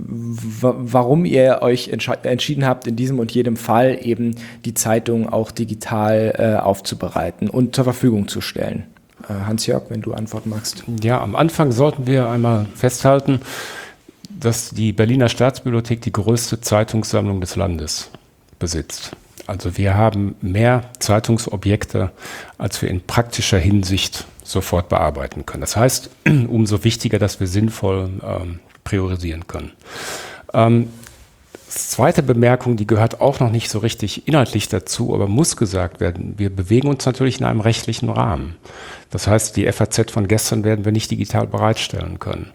w- warum ihr euch entsche- entschieden habt, in diesem und jedem Fall eben die Zeitung auch digital äh, aufzubereiten und zur Verfügung zu stellen. Äh, Hans-Jörg, wenn du antworten magst. Ja, am Anfang sollten wir einmal festhalten, dass die Berliner Staatsbibliothek die größte Zeitungssammlung des Landes besitzt. Also wir haben mehr Zeitungsobjekte, als wir in praktischer Hinsicht sofort bearbeiten können. Das heißt, umso wichtiger, dass wir sinnvoll ähm, priorisieren können. Ähm, das zweite Bemerkung, die gehört auch noch nicht so richtig inhaltlich dazu, aber muss gesagt werden, wir bewegen uns natürlich in einem rechtlichen Rahmen. Das heißt, die F A Z von gestern werden wir nicht digital bereitstellen können.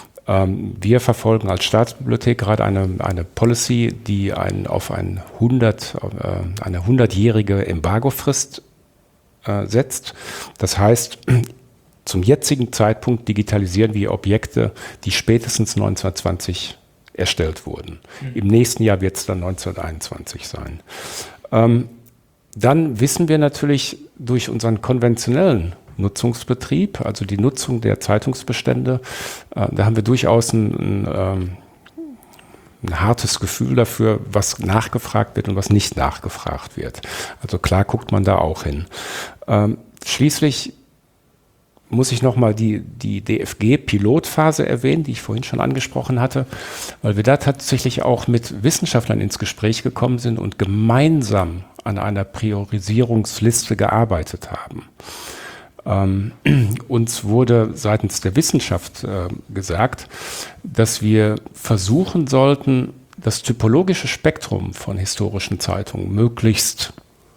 Wir verfolgen als Staatsbibliothek gerade eine, eine Policy, die ein, auf ein hundert, eine hundertjährige Embargofrist äh, setzt. Das heißt, zum jetzigen Zeitpunkt digitalisieren wir Objekte, die spätestens neunzehnhundertzwanzig erstellt wurden. Mhm. Im nächsten Jahr wird es dann neunzehnhunderteinundzwanzig sein. Ähm, Dann wissen wir natürlich durch unseren konventionellen Nutzungsbetrieb, also die Nutzung der Zeitungsbestände, äh, da haben wir durchaus ein, ein, ähm, ein hartes Gefühl dafür, was nachgefragt wird und was nicht nachgefragt wird. Also klar guckt man da auch hin. Ähm, schließlich muss ich nochmal die, die D F G-Pilotphase erwähnen, die ich vorhin schon angesprochen hatte, weil wir da tatsächlich auch mit Wissenschaftlern ins Gespräch gekommen sind und gemeinsam an einer Priorisierungsliste gearbeitet haben. Ähm, uns wurde seitens der Wissenschaft äh, gesagt, dass wir versuchen sollten, das typologische Spektrum von historischen Zeitungen möglichst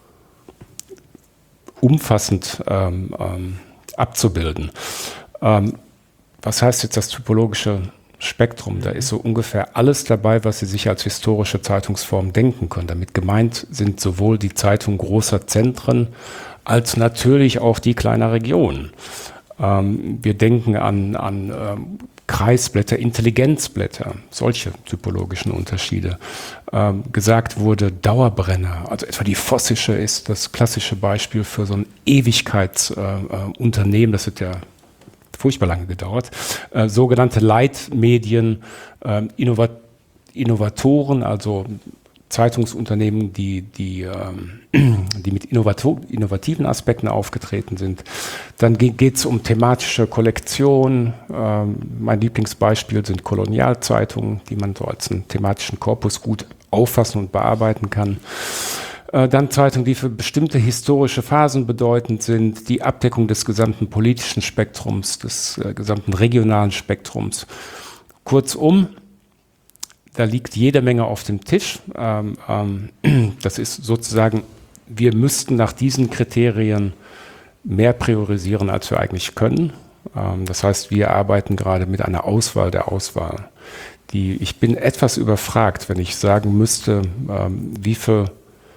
umfassend ähm, ähm, abzubilden. Ähm, was heißt jetzt das typologische Spektrum? Da ist so ungefähr alles dabei, was Sie sich als historische Zeitungsform denken können. Damit gemeint sind sowohl die Zeitungen großer Zentren als natürlich auch die kleiner Regionen. Ähm, wir denken an, an ähm, Kreisblätter, Intelligenzblätter, solche typologischen Unterschiede. Ähm, gesagt wurde Dauerbrenner, also etwa die Vossische ist das klassische Beispiel für so ein Ewigkeitsunternehmen, äh, das hat ja furchtbar lange gedauert, äh, sogenannte Leitmedien, äh, Innovat Innovatoren, also Zeitungsunternehmen, die, die, ähm, die mit innovativen Aspekten aufgetreten sind. Dann geht es um thematische Kollektion. Ähm, mein Lieblingsbeispiel sind Kolonialzeitungen, die man so als einen thematischen Korpus gut auffassen und bearbeiten kann. Äh, dann Zeitungen, die für bestimmte historische Phasen bedeutend sind, die Abdeckung des gesamten politischen Spektrums, des äh, gesamten regionalen Spektrums. Kurzum, da liegt jede Menge auf dem Tisch. Ähm, ähm, das ist sozusagen, wir müssten nach diesen Kriterien mehr priorisieren, als wir eigentlich können. Ähm, das heißt, wir arbeiten gerade mit einer Auswahl der Auswahl. Die, ich bin etwas überfragt, wenn ich sagen müsste, ähm, wie viele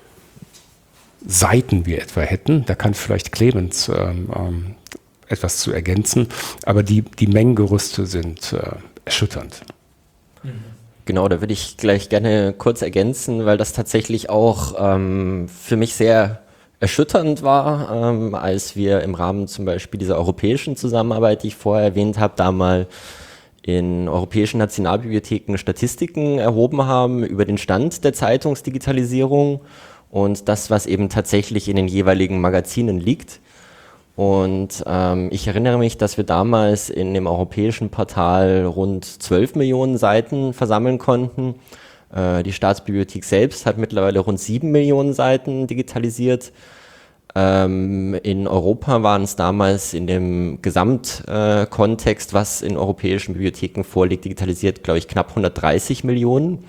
Seiten wir etwa hätten. Da kann vielleicht Clemens ähm, ähm, etwas zu ergänzen, aber die, die Mengengerüste sind äh, erschütternd. Mhm. Genau, da würde ich gleich gerne kurz ergänzen, weil das tatsächlich auch ähm, für mich sehr erschütternd war, ähm, als wir im Rahmen zum Beispiel dieser europäischen Zusammenarbeit, die ich vorher erwähnt habe, da mal in europäischen Nationalbibliotheken Statistiken erhoben haben über den Stand der Zeitungsdigitalisierung und das, was eben tatsächlich in den jeweiligen Magazinen liegt. Und ähm, ich erinnere mich, dass wir damals in dem europäischen Portal rund zwölf Millionen Seiten versammeln konnten. Äh, die Staatsbibliothek selbst hat mittlerweile rund sieben Millionen Seiten digitalisiert. Ähm, in Europa waren es damals in dem Gesamtkontext, äh, was in europäischen Bibliotheken vorliegt, digitalisiert, glaube ich, knapp hundertdreißig Millionen.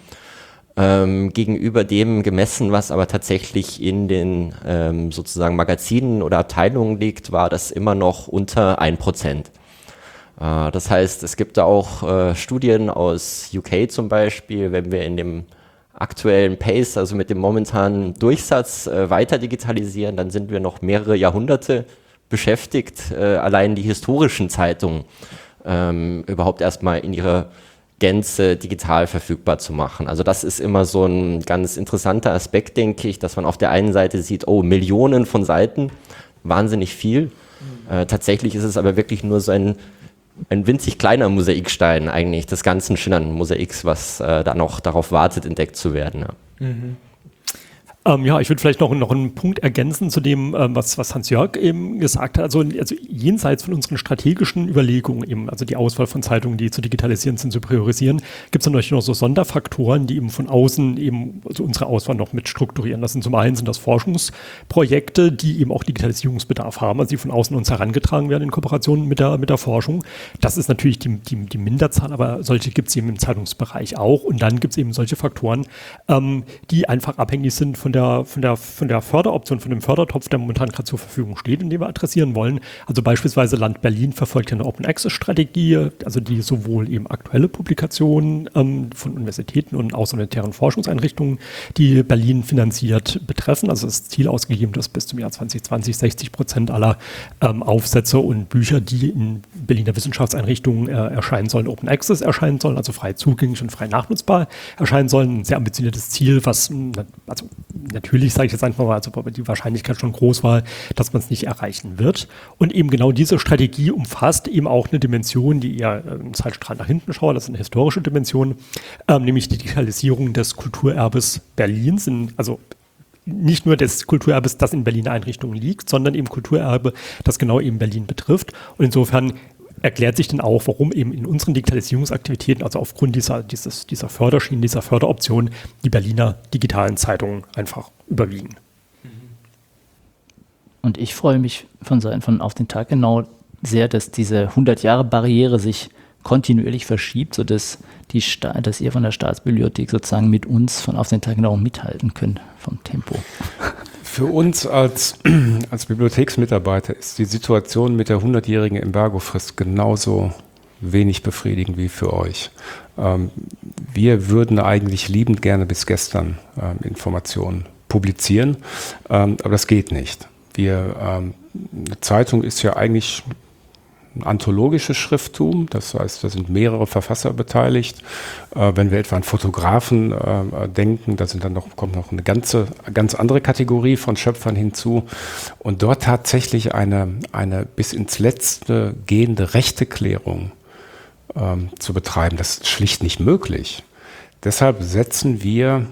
Ähm, gegenüber dem gemessen, was aber tatsächlich in den ähm, sozusagen Magazinen oder Abteilungen liegt, war das immer noch unter ein Prozent. Äh, das heißt, es gibt da auch äh, Studien aus U K zum Beispiel, wenn wir in dem aktuellen Pace, also mit dem momentanen Durchsatz äh, weiter digitalisieren, dann sind wir noch mehrere Jahrhunderte beschäftigt, äh, allein die historischen Zeitungen ähm, überhaupt erstmal in ihrer Gänze digital verfügbar zu machen. Also das ist immer so ein ganz interessanter Aspekt, denke ich, dass man auf der einen Seite sieht, oh, Millionen von Seiten, wahnsinnig viel. Mhm. Äh, tatsächlich ist es aber wirklich nur so ein, ein winzig kleiner Mosaikstein eigentlich des ganzen schillernden Mosaiks, was äh, da noch darauf wartet, entdeckt zu werden. Ja. Mhm. Ähm, ja, ich würde vielleicht noch, noch einen Punkt ergänzen zu dem, ähm, was, was Hans-Jörg eben gesagt hat. Also, also jenseits von unseren strategischen Überlegungen, eben, also die Auswahl von Zeitungen, die zu digitalisieren sind, zu priorisieren, gibt es natürlich noch so Sonderfaktoren, die eben von außen eben also unsere Auswahl noch mit strukturieren. Das sind zum einen sind das Forschungsprojekte, die eben auch Digitalisierungsbedarf haben, also die von außen uns herangetragen werden in Kooperation mit der, mit der Forschung. Das ist natürlich die, die, die Minderzahl, aber solche gibt es eben im Zeitungsbereich auch. Und dann gibt es eben solche Faktoren, ähm, die einfach abhängig sind von der, von der, von der Förderoption, von dem Fördertopf, der momentan gerade zur Verfügung steht, und den wir adressieren wollen. Also beispielsweise Land Berlin verfolgt ja eine Open-Access-Strategie, also die sowohl eben aktuelle Publikationen ähm, von Universitäten und außeruniversitären Forschungseinrichtungen, die Berlin finanziert, betreffen. Also das Ziel ausgegeben, dass bis zum Jahr zwanzig zwanzig sechzig Prozent aller ähm, Aufsätze und Bücher, die in Berliner Wissenschaftseinrichtungen äh, erscheinen sollen, Open Access erscheinen sollen, also frei zugänglich und frei nachnutzbar erscheinen sollen. Ein sehr ambitioniertes Ziel, was also natürlich, sage ich jetzt einfach mal, also die Wahrscheinlichkeit schon groß war, dass man es nicht erreichen wird. Und eben genau diese Strategie umfasst eben auch eine Dimension, die eher einen Zeitstrahl nach hinten schaut, das ist eine historische Dimension, ähm, nämlich die Digitalisierung des Kulturerbes Berlins, in, also nicht nur des Kulturerbes, das in Berliner Einrichtungen liegt, sondern eben Kulturerbe, das genau eben Berlin betrifft. Und insofern erklärt sich dann auch, warum eben in unseren Digitalisierungsaktivitäten, also aufgrund dieser, dieses, dieser Förderschienen, dieser Förderoption, die Berliner digitalen Zeitungen einfach überwiegen. Und ich freue mich von Seiten von Auf den Tag genau sehr, dass diese hundert-Jahre-Barriere sich kontinuierlich verschiebt, sodass die Sta- dass ihr von der Staatsbibliothek sozusagen mit uns von Auf den Tag genau mithalten könnt vom Tempo. Für uns als, als Bibliotheksmitarbeiter ist die Situation mit der hundertjährigen Embargofrist genauso wenig befriedigend wie für euch. Ähm, wir würden eigentlich liebend gerne bis gestern ähm, Informationen publizieren, ähm, aber das geht nicht. Wir, ähm, eine Zeitung ist ja eigentlich ein anthologisches Schrifttum, das heißt, da sind mehrere Verfasser beteiligt. Äh, wenn wir etwa an Fotografen äh, denken, da sind dann noch, kommt noch eine ganze, ganz andere Kategorie von Schöpfern hinzu. Und dort tatsächlich eine, eine bis ins Letzte gehende Rechteklärung ähm, zu betreiben, das ist schlicht nicht möglich. Deshalb setzen wir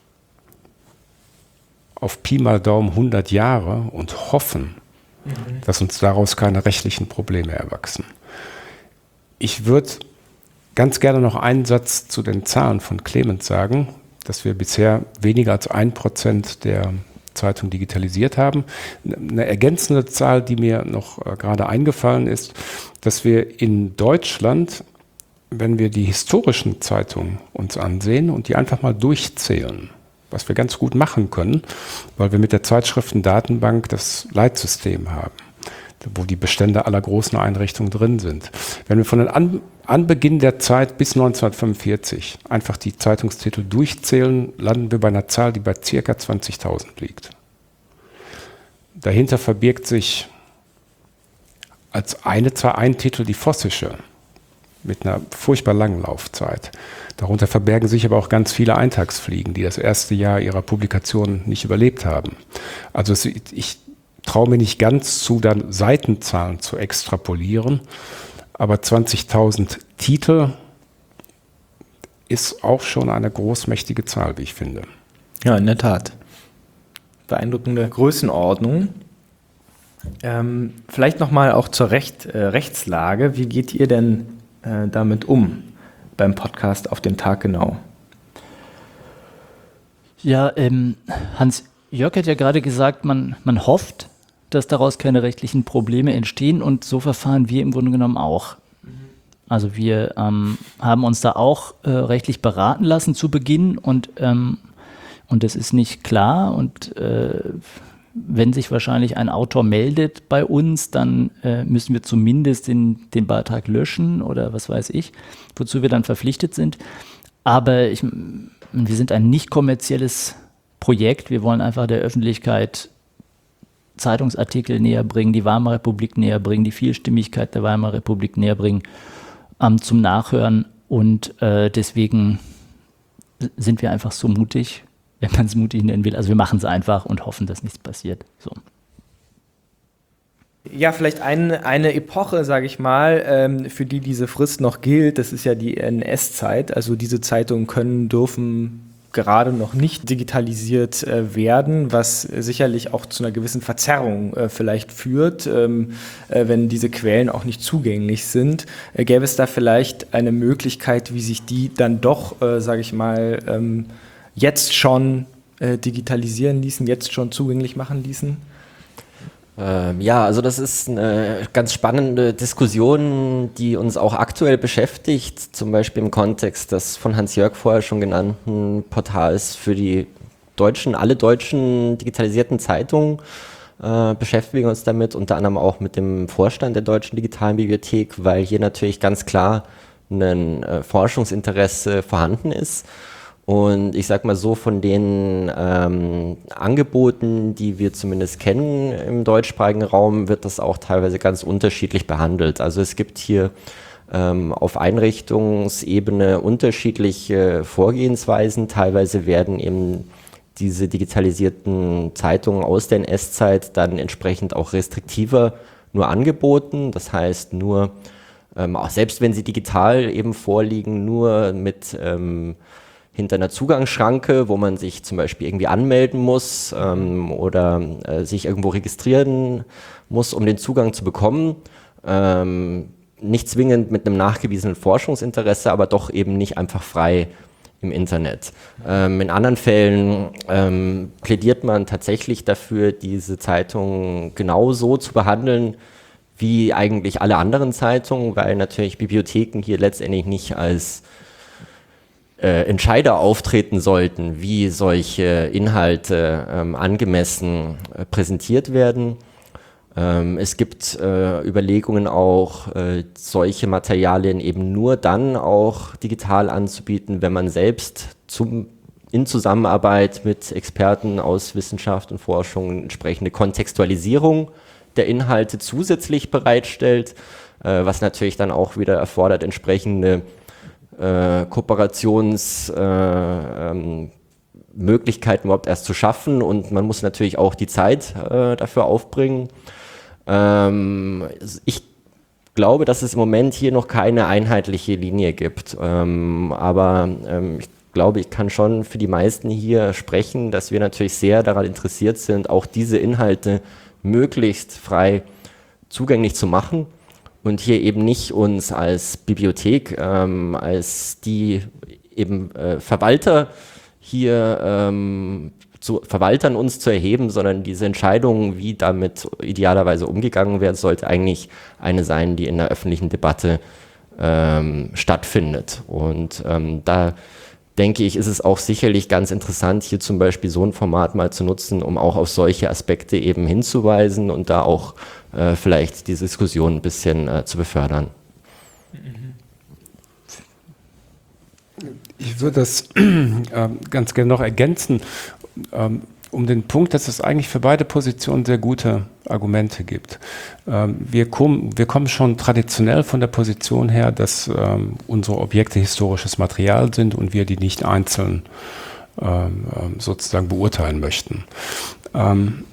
auf Pi mal Daumen hundert Jahre und hoffen, dass uns daraus keine rechtlichen Probleme erwachsen. Ich würde ganz gerne noch einen Satz zu den Zahlen von Clemens sagen, dass wir bisher weniger als ein Prozent der Zeitung digitalisiert haben. Eine ergänzende Zahl, die mir noch äh, gerade eingefallen ist, dass wir in Deutschland, wenn wir die historischen Zeitungen uns ansehen und die einfach mal durchzählen, was wir ganz gut machen können, weil wir mit der Zeitschriftendatenbank das Leitsystem haben, wo die Bestände aller großen Einrichtungen drin sind. Wenn wir von den An Anbeginn der Zeit bis neunzehnhundertfünfundvierzig einfach die Zeitungstitel durchzählen, landen wir bei einer Zahl, die bei ca. zwanzigtausend liegt. Dahinter verbirgt sich als eine Zahl ein Titel die Vossische mit einer furchtbar langen Laufzeit. Darunter verbergen sich aber auch ganz viele Eintagsfliegen, die das erste Jahr ihrer Publikation nicht überlebt haben. Also es, ich traue mir nicht ganz zu, dann Seitenzahlen zu extrapolieren, aber zwanzigtausend Titel ist auch schon eine großmächtige Zahl, wie ich finde. Ja, in der Tat. Beeindruckende Größenordnung. Ähm, vielleicht nochmal auch zur Recht, äh, Rechtslage. Wie geht ihr denn äh, damit um beim Podcast Auf den Tag genau? Ja, ähm, Hans-Jörg hat ja gerade gesagt, man, man hofft, dass daraus keine rechtlichen Probleme entstehen, und so verfahren wir im Grunde genommen auch. Also wir ähm, haben uns da auch äh, rechtlich beraten lassen zu Beginn, und, ähm, und das ist nicht klar, und äh, wenn sich wahrscheinlich ein Autor meldet bei uns, dann äh, müssen wir zumindest den, den Beitrag löschen oder was weiß ich, wozu wir dann verpflichtet sind. Aber ich, wir sind ein nicht kommerzielles Projekt. Wir wollen einfach der Öffentlichkeit Zeitungsartikel näher bringen, die Weimarer Republik näher bringen, die Vielstimmigkeit der Weimarer Republik näher bringen, ähm, zum Nachhören. Und äh, deswegen sind wir einfach so mutig, wenn man es mutig nennen will. Also wir machen es einfach und hoffen, dass nichts passiert. So. Ja, vielleicht eine, eine Epoche, sage ich mal, ähm, für die diese Frist noch gilt, das ist ja die N S-Zeit. Also diese Zeitungen können, dürfen gerade noch nicht digitalisiert äh, werden, was sicherlich auch zu einer gewissen Verzerrung äh, vielleicht führt, ähm, äh, wenn diese Quellen auch nicht zugänglich sind. Äh, gäbe es da vielleicht eine Möglichkeit, wie sich die dann doch, äh, sage ich mal, ähm, jetzt schon äh, digitalisieren ließen, jetzt schon zugänglich machen ließen? Ähm, ja, also das ist eine ganz spannende Diskussion, die uns auch aktuell beschäftigt, zum Beispiel im Kontext des von Hans-Jörg vorher schon genannten Portals für die deutschen, alle deutschen digitalisierten Zeitungen äh, beschäftigen wir uns damit, unter anderem auch mit dem Vorstand der Deutschen Digitalen Bibliothek, weil hier natürlich ganz klar ein äh, Forschungsinteresse vorhanden ist. Und ich sag mal so, von den ähm, Angeboten, die wir zumindest kennen im deutschsprachigen Raum, wird das auch teilweise ganz unterschiedlich behandelt. Also es gibt hier ähm, auf Einrichtungsebene unterschiedliche Vorgehensweisen. Teilweise werden eben diese digitalisierten Zeitungen aus der N S-Zeit dann entsprechend auch restriktiver nur angeboten. Das heißt, nur, ähm, auch selbst wenn sie digital eben vorliegen, nur mit ähm, hinter einer Zugangsschranke, wo man sich zum Beispiel irgendwie anmelden muss ähm, oder äh, sich irgendwo registrieren muss, um den Zugang zu bekommen. Ähm, nicht zwingend mit einem nachgewiesenen Forschungsinteresse, aber doch eben nicht einfach frei im Internet. Ähm, in anderen Fällen ähm, plädiert man tatsächlich dafür, diese Zeitungen genauso zu behandeln wie eigentlich alle anderen Zeitungen, weil natürlich Bibliotheken hier letztendlich nicht als äh, Entscheider auftreten sollten, wie solche Inhalte ähm, angemessen äh, präsentiert werden. Ähm, es gibt äh, Überlegungen auch, äh, solche Materialien eben nur dann auch digital anzubieten, wenn man selbst zum, in Zusammenarbeit mit Experten aus Wissenschaft und Forschung entsprechende Kontextualisierung der Inhalte zusätzlich bereitstellt, äh, was natürlich dann auch wieder erfordert, entsprechende äh, Kooperationsmöglichkeiten äh, ähm, überhaupt erst zu schaffen, und man muss natürlich auch die Zeit äh, dafür aufbringen. Ähm, ich glaube, dass es im Moment hier noch keine einheitliche Linie gibt, ähm, aber ähm, ich glaube, ich kann schon für die meisten hier sprechen, dass wir natürlich sehr daran interessiert sind, auch diese Inhalte möglichst frei zugänglich zu machen und hier eben nicht uns als Bibliothek, ähm, als die eben äh, Verwalter hier ähm, zu Verwaltern uns zu erheben, sondern diese Entscheidung, wie damit idealerweise umgegangen werden sollte, eigentlich eine sein, die in der öffentlichen Debatte ähm, stattfindet. Und ähm, da denke ich, ist es auch sicherlich ganz interessant, hier zum Beispiel so ein Format mal zu nutzen, um auch auf solche Aspekte eben hinzuweisen und da auch äh, vielleicht die Diskussion ein bisschen äh, zu befördern. Ich würde das äh, ganz gerne noch ergänzen, ähm, um den Punkt, dass es eigentlich für beide Positionen sehr gute Argumente gibt. Ähm, wir, kommen, wir kommen schon traditionell von der Position her, dass ähm, unsere Objekte historisches Material sind und wir die nicht einzeln ähm, sozusagen beurteilen möchten. Ähm,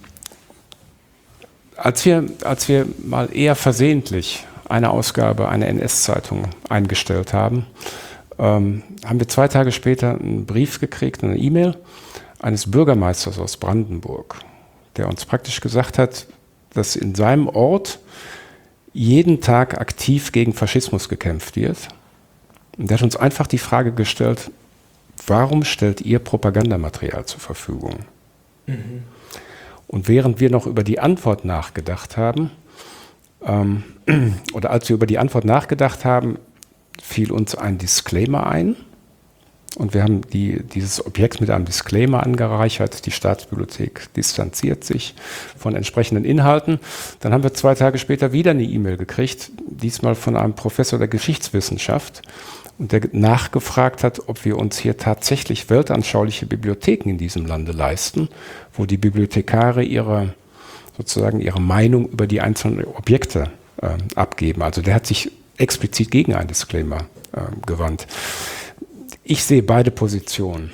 als wir, als wir mal eher versehentlich eine Ausgabe einer N S-Zeitung eingestellt haben, ähm, haben wir zwei Tage später einen Brief gekriegt, eine E-Mail eines Bürgermeisters aus Brandenburg, der uns praktisch gesagt hat, dass in seinem Ort jeden Tag aktiv gegen Faschismus gekämpft wird. Und der hat uns einfach die Frage gestellt, warum stellt ihr Propagandamaterial zur Verfügung? Mhm. Und während wir noch über die Antwort nachgedacht haben, ähm, oder als wir über die Antwort nachgedacht haben, fiel uns ein Disclaimer ein. Und wir haben die, dieses Objekt mit einem Disclaimer angereichert. Die Staatsbibliothek distanziert sich von entsprechenden Inhalten. Dann haben wir zwei Tage später wieder eine E-Mail gekriegt, diesmal von einem Professor der Geschichtswissenschaft, und der nachgefragt hat, ob wir uns hier tatsächlich weltanschauliche Bibliotheken in diesem Lande leisten, wo die Bibliothekare ihre, sozusagen ihre Meinung über die einzelnen Objekte äh, abgeben. Also der hat sich explizit gegen einen Disclaimer äh, gewandt. Ich sehe beide Positionen.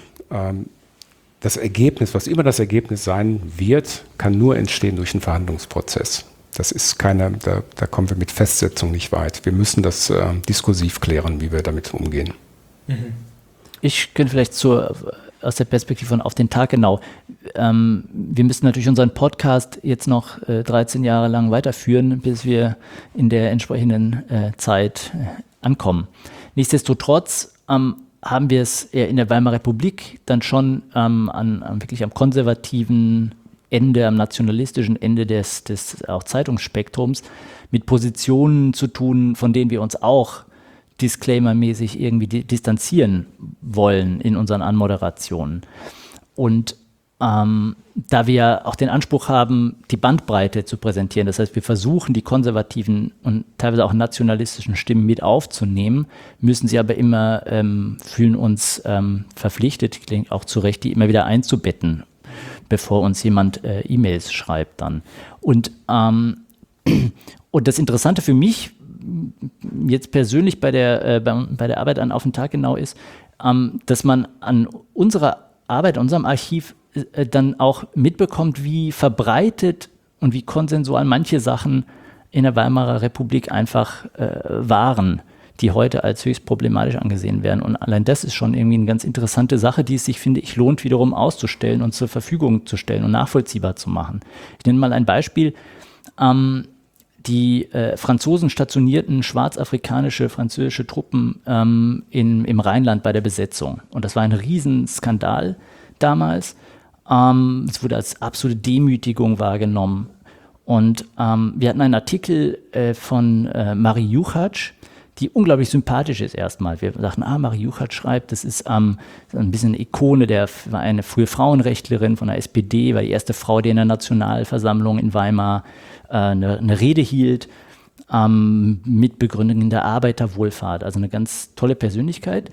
Das Ergebnis, was immer das Ergebnis sein wird, kann nur entstehen durch einen Verhandlungsprozess. Das ist keine, da, da kommen wir mit Festsetzung nicht weit. Wir müssen das äh, diskursiv klären, wie wir damit umgehen. Ich könnte vielleicht zur, aus der Perspektive von Auf den Tag genau. Ähm, wir müssen natürlich unseren Podcast jetzt noch äh, dreizehn Jahre lang weiterführen, bis wir in der entsprechenden äh, Zeit äh, ankommen. Nichtsdestotrotz ähm, haben wir es eher in der Weimarer Republik dann schon ähm, an, an wirklich am konservativen Ende, am nationalistischen Ende des, des auch Zeitungsspektrums mit Positionen zu tun, von denen wir uns auch disclaimermäßig irgendwie di- distanzieren wollen in unseren Anmoderationen. Und ähm, da wir auch den Anspruch haben, die Bandbreite zu präsentieren, das heißt, wir versuchen, die konservativen und teilweise auch nationalistischen Stimmen mit aufzunehmen, müssen sie aber immer, ähm, fühlen uns ähm, verpflichtet, klingt auch zu Recht, die immer wieder einzubetten, bevor uns jemand äh, E-Mails schreibt dann. Und, ähm, und das Interessante für mich jetzt persönlich bei der, äh, bei, bei der Arbeit an Auf den Tag genau ist, ähm, dass man an unserer Arbeit, an unserem Archiv äh, dann auch mitbekommt, wie verbreitet und wie konsensual manche Sachen in der Weimarer Republik einfach äh, waren, die heute als höchst problematisch angesehen werden. Und allein das ist schon irgendwie eine ganz interessante Sache, die es sich, finde ich, lohnt, wiederum auszustellen und zur Verfügung zu stellen und nachvollziehbar zu machen. Ich nenne mal ein Beispiel. Ähm, die äh, Franzosen stationierten schwarzafrikanische, französische Truppen ähm, in, im Rheinland bei der Besetzung. Und das war ein Riesenskandal damals. Ähm, es wurde als absolute Demütigung wahrgenommen. Und ähm, wir hatten einen Artikel äh, von äh, Marie Juchatsch, die unglaublich sympathisch ist erstmal. Wir dachten, ah, Marie Juchatsch schreibt, das ist ähm, ein bisschen eine Ikone, der war eine frühe Frauenrechtlerin von der S P D, war die erste Frau, die in der Nationalversammlung in Weimar äh, eine, eine Rede hielt, ähm, Mitbegründerin der Arbeiterwohlfahrt, also eine ganz tolle Persönlichkeit.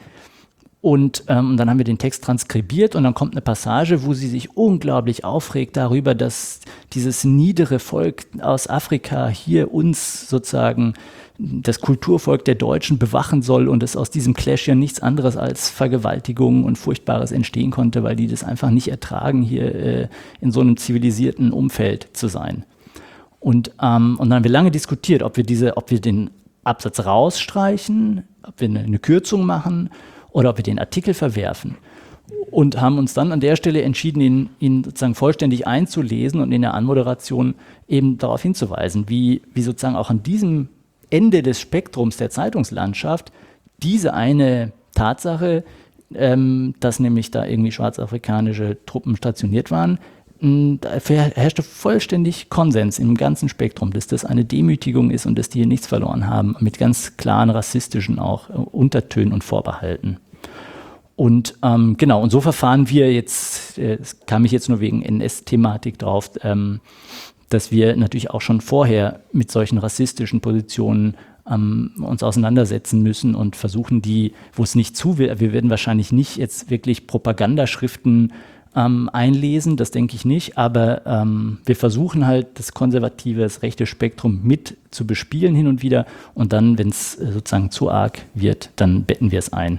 Und ähm, dann haben wir den Text transkribiert und dann kommt eine Passage, wo sie sich unglaublich aufregt darüber, dass dieses niedere Volk aus Afrika hier uns sozusagen das Kulturvolk der Deutschen bewachen soll und es aus diesem Clash ja nichts anderes als Vergewaltigungen und Furchtbares entstehen konnte, weil die das einfach nicht ertragen, hier äh, in so einem zivilisierten Umfeld zu sein. Und, ähm, und dann haben wir lange diskutiert, ob wir, diese, ob wir den Absatz rausstreichen, ob wir eine, eine Kürzung machen oder ob wir den Artikel verwerfen. Und haben uns dann an der Stelle entschieden, ihn, ihn sozusagen vollständig einzulesen und in der Anmoderation eben darauf hinzuweisen, wie, wie sozusagen auch an diesem Ende des Spektrums der Zeitungslandschaft diese eine Tatsache, ähm, dass nämlich da irgendwie schwarzafrikanische Truppen stationiert waren, mh, da herrschte vollständig Konsens im ganzen Spektrum, dass das eine Demütigung ist und dass die hier nichts verloren haben, mit ganz klaren rassistischen auch äh, Untertönen und Vorbehalten. Und ähm, genau, und so verfahren wir jetzt, äh, es kam ich jetzt nur wegen N S-Thematik drauf, ähm, dass wir natürlich auch schon vorher mit solchen rassistischen Positionen ähm, uns auseinandersetzen müssen und versuchen, die, wo es nicht zu will, wir werden wahrscheinlich nicht jetzt wirklich Propagandaschriften ähm, einlesen, das denke ich nicht, aber ähm, wir versuchen halt das konservative, das rechte Spektrum mit zu bespielen hin und wieder und dann, wenn es äh, sozusagen zu arg wird, dann betten wir es ein.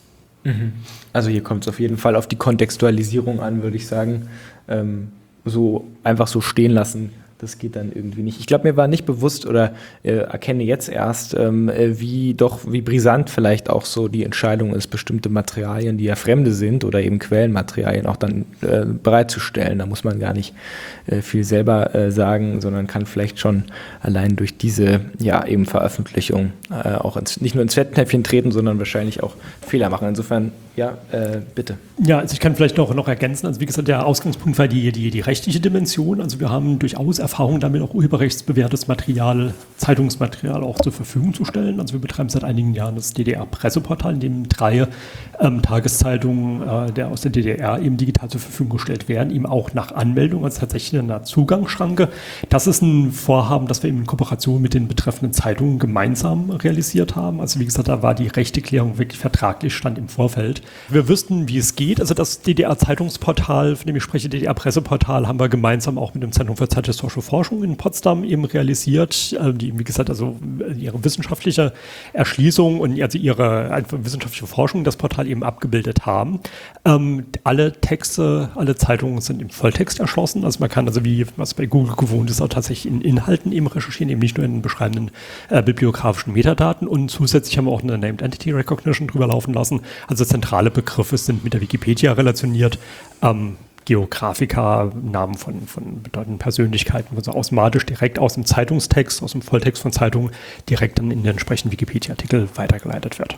Also hier kommt es auf jeden Fall auf die Kontextualisierung an, würde ich sagen. Ähm, so einfach so stehen lassen, das geht dann irgendwie nicht. Ich glaube, mir war nicht bewusst oder äh, erkenne jetzt erst, ähm, äh, wie doch, wie brisant vielleicht auch so die Entscheidung ist, bestimmte Materialien, die ja Fremde sind oder eben Quellenmaterialien auch dann äh, bereitzustellen. Da muss man gar nicht äh, viel selber äh, sagen, sondern kann vielleicht schon allein durch diese ja eben Veröffentlichung äh, auch ins, nicht nur ins Fettnäpfchen treten, sondern wahrscheinlich auch Fehler machen. Insofern, ja, äh, bitte. Ja, also ich kann vielleicht noch, noch ergänzen, also wie gesagt, der Ausgangspunkt war die, die, die rechtliche Dimension. Also wir haben durchaus Erfahrung damit, auch urheberrechtsbewährtes Material, Zeitungsmaterial auch zur Verfügung zu stellen. Also wir betreiben seit einigen Jahren das D D R-Presseportal, in dem drei ähm, Tageszeitungen äh, der aus der D D R eben digital zur Verfügung gestellt werden, eben auch nach Anmeldung, also tatsächlich eine Zugangsschranke. Das ist ein Vorhaben, das wir eben in Kooperation mit den betreffenden Zeitungen gemeinsam realisiert haben. Also wie gesagt, da war die Rechteklärung wirklich vertraglich, stand im Vorfeld. Wir wüssten, wie es geht. Also das D D R-Zeitungsportal, von dem ich spreche, D D R-Presseportal, haben wir gemeinsam auch mit dem Zentrum für zeithistorische Forschung in Potsdam eben realisiert, die, wie gesagt, also ihre wissenschaftliche Erschließung und also ihre einfach wissenschaftliche Forschung das Portal eben abgebildet haben. Ähm, alle Texte, alle Zeitungen sind im Volltext erschlossen. Also man kann also, wie was bei Google gewohnt ist, auch tatsächlich in Inhalten eben recherchieren, eben nicht nur in beschreibenden äh, bibliografischen Metadaten. Und zusätzlich haben wir auch eine Named Entity Recognition drüber laufen lassen. Also zentrale Begriffe sind mit der Wikipedia relationiert. Ähm, Geografiker, Namen von, von bedeutenden Persönlichkeiten, also automatisch direkt aus dem Zeitungstext, aus dem Volltext von Zeitungen, direkt dann in den entsprechenden Wikipedia-Artikel weitergeleitet wird.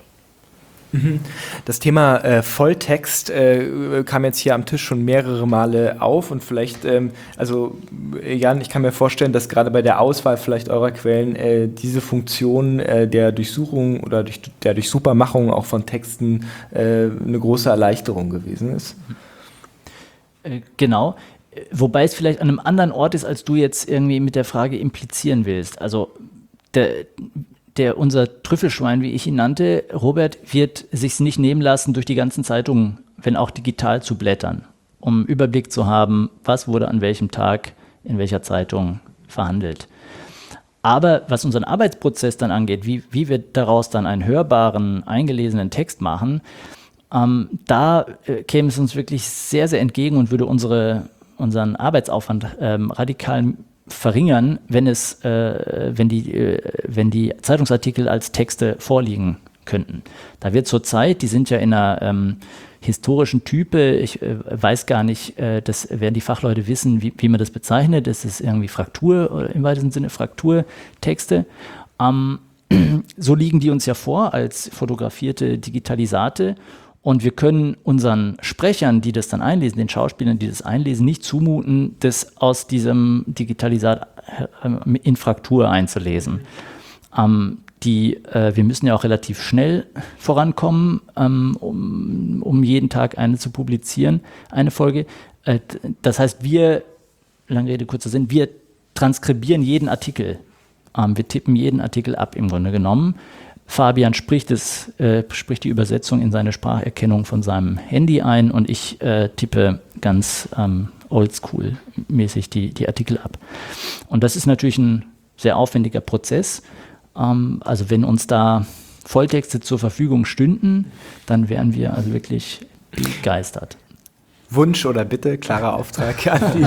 Das Thema äh, Volltext äh, kam jetzt hier am Tisch schon mehrere Male auf und vielleicht, ähm, also Jan, ich kann mir vorstellen, dass gerade bei der Auswahl vielleicht eurer Quellen äh, diese Funktion äh, der Durchsuchung oder durch, der Durchsuchbarmachung auch von Texten äh, eine große Erleichterung gewesen ist. Genau, wobei es vielleicht an einem anderen Ort ist, als du jetzt irgendwie mit der Frage implizieren willst. Also der, der unser Trüffelschwein, wie ich ihn nannte, Robert, wird sich's nicht nehmen lassen, durch die ganzen Zeitungen, wenn auch digital, zu blättern, um einen Überblick zu haben, was wurde an welchem Tag in welcher Zeitung verhandelt. Aber was unseren Arbeitsprozess dann angeht, wie, wie wir daraus dann einen hörbaren, eingelesenen Text machen, Ähm, da äh, käme es uns wirklich sehr, sehr entgegen und würde unsere, unseren Arbeitsaufwand ähm, radikal verringern, wenn es, äh, wenn die, äh, wenn die Zeitungsartikel als Texte vorliegen könnten. Da wird zurzeit, die sind ja in einer ähm, historischen Type, ich äh, weiß gar nicht, äh, das werden die Fachleute wissen, wie, wie man das bezeichnet, das ist irgendwie Fraktur, oder im weitesten Sinne Frakturtexte. Ähm, so liegen die uns ja vor als fotografierte Digitalisate. Und wir können unseren Sprechern, die das dann einlesen, den Schauspielern, die das einlesen, nicht zumuten, das aus diesem Digitalisat in Fraktur einzulesen. Ähm, die, äh, wir müssen ja auch relativ schnell vorankommen, ähm, um, um jeden Tag eine zu publizieren, eine Folge. Äh, das heißt, wir, lange Rede, kurzer Sinn, wir transkribieren jeden Artikel. Ähm, wir tippen jeden Artikel ab im Grunde genommen. Fabian spricht, es, äh, spricht die Übersetzung in seine Spracherkennung von seinem Handy ein und ich äh, tippe ganz ähm, oldschool-mäßig die, die Artikel ab. Und das ist natürlich ein sehr aufwendiger Prozess. Ähm, also wenn uns da Volltexte zur Verfügung stünden, dann wären wir also wirklich begeistert. Wunsch oder Bitte, klarer Auftrag an die.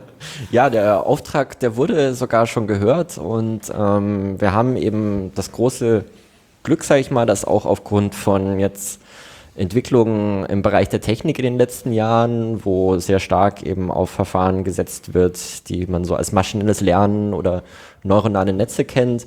Ja, der Auftrag, der wurde sogar schon gehört und ähm, wir haben eben das große Glück, sage ich mal, dass auch aufgrund von jetzt Entwicklungen im Bereich der Technik in den letzten Jahren, wo sehr stark eben auf Verfahren gesetzt wird, die man so als maschinelles Lernen oder neuronale Netze kennt,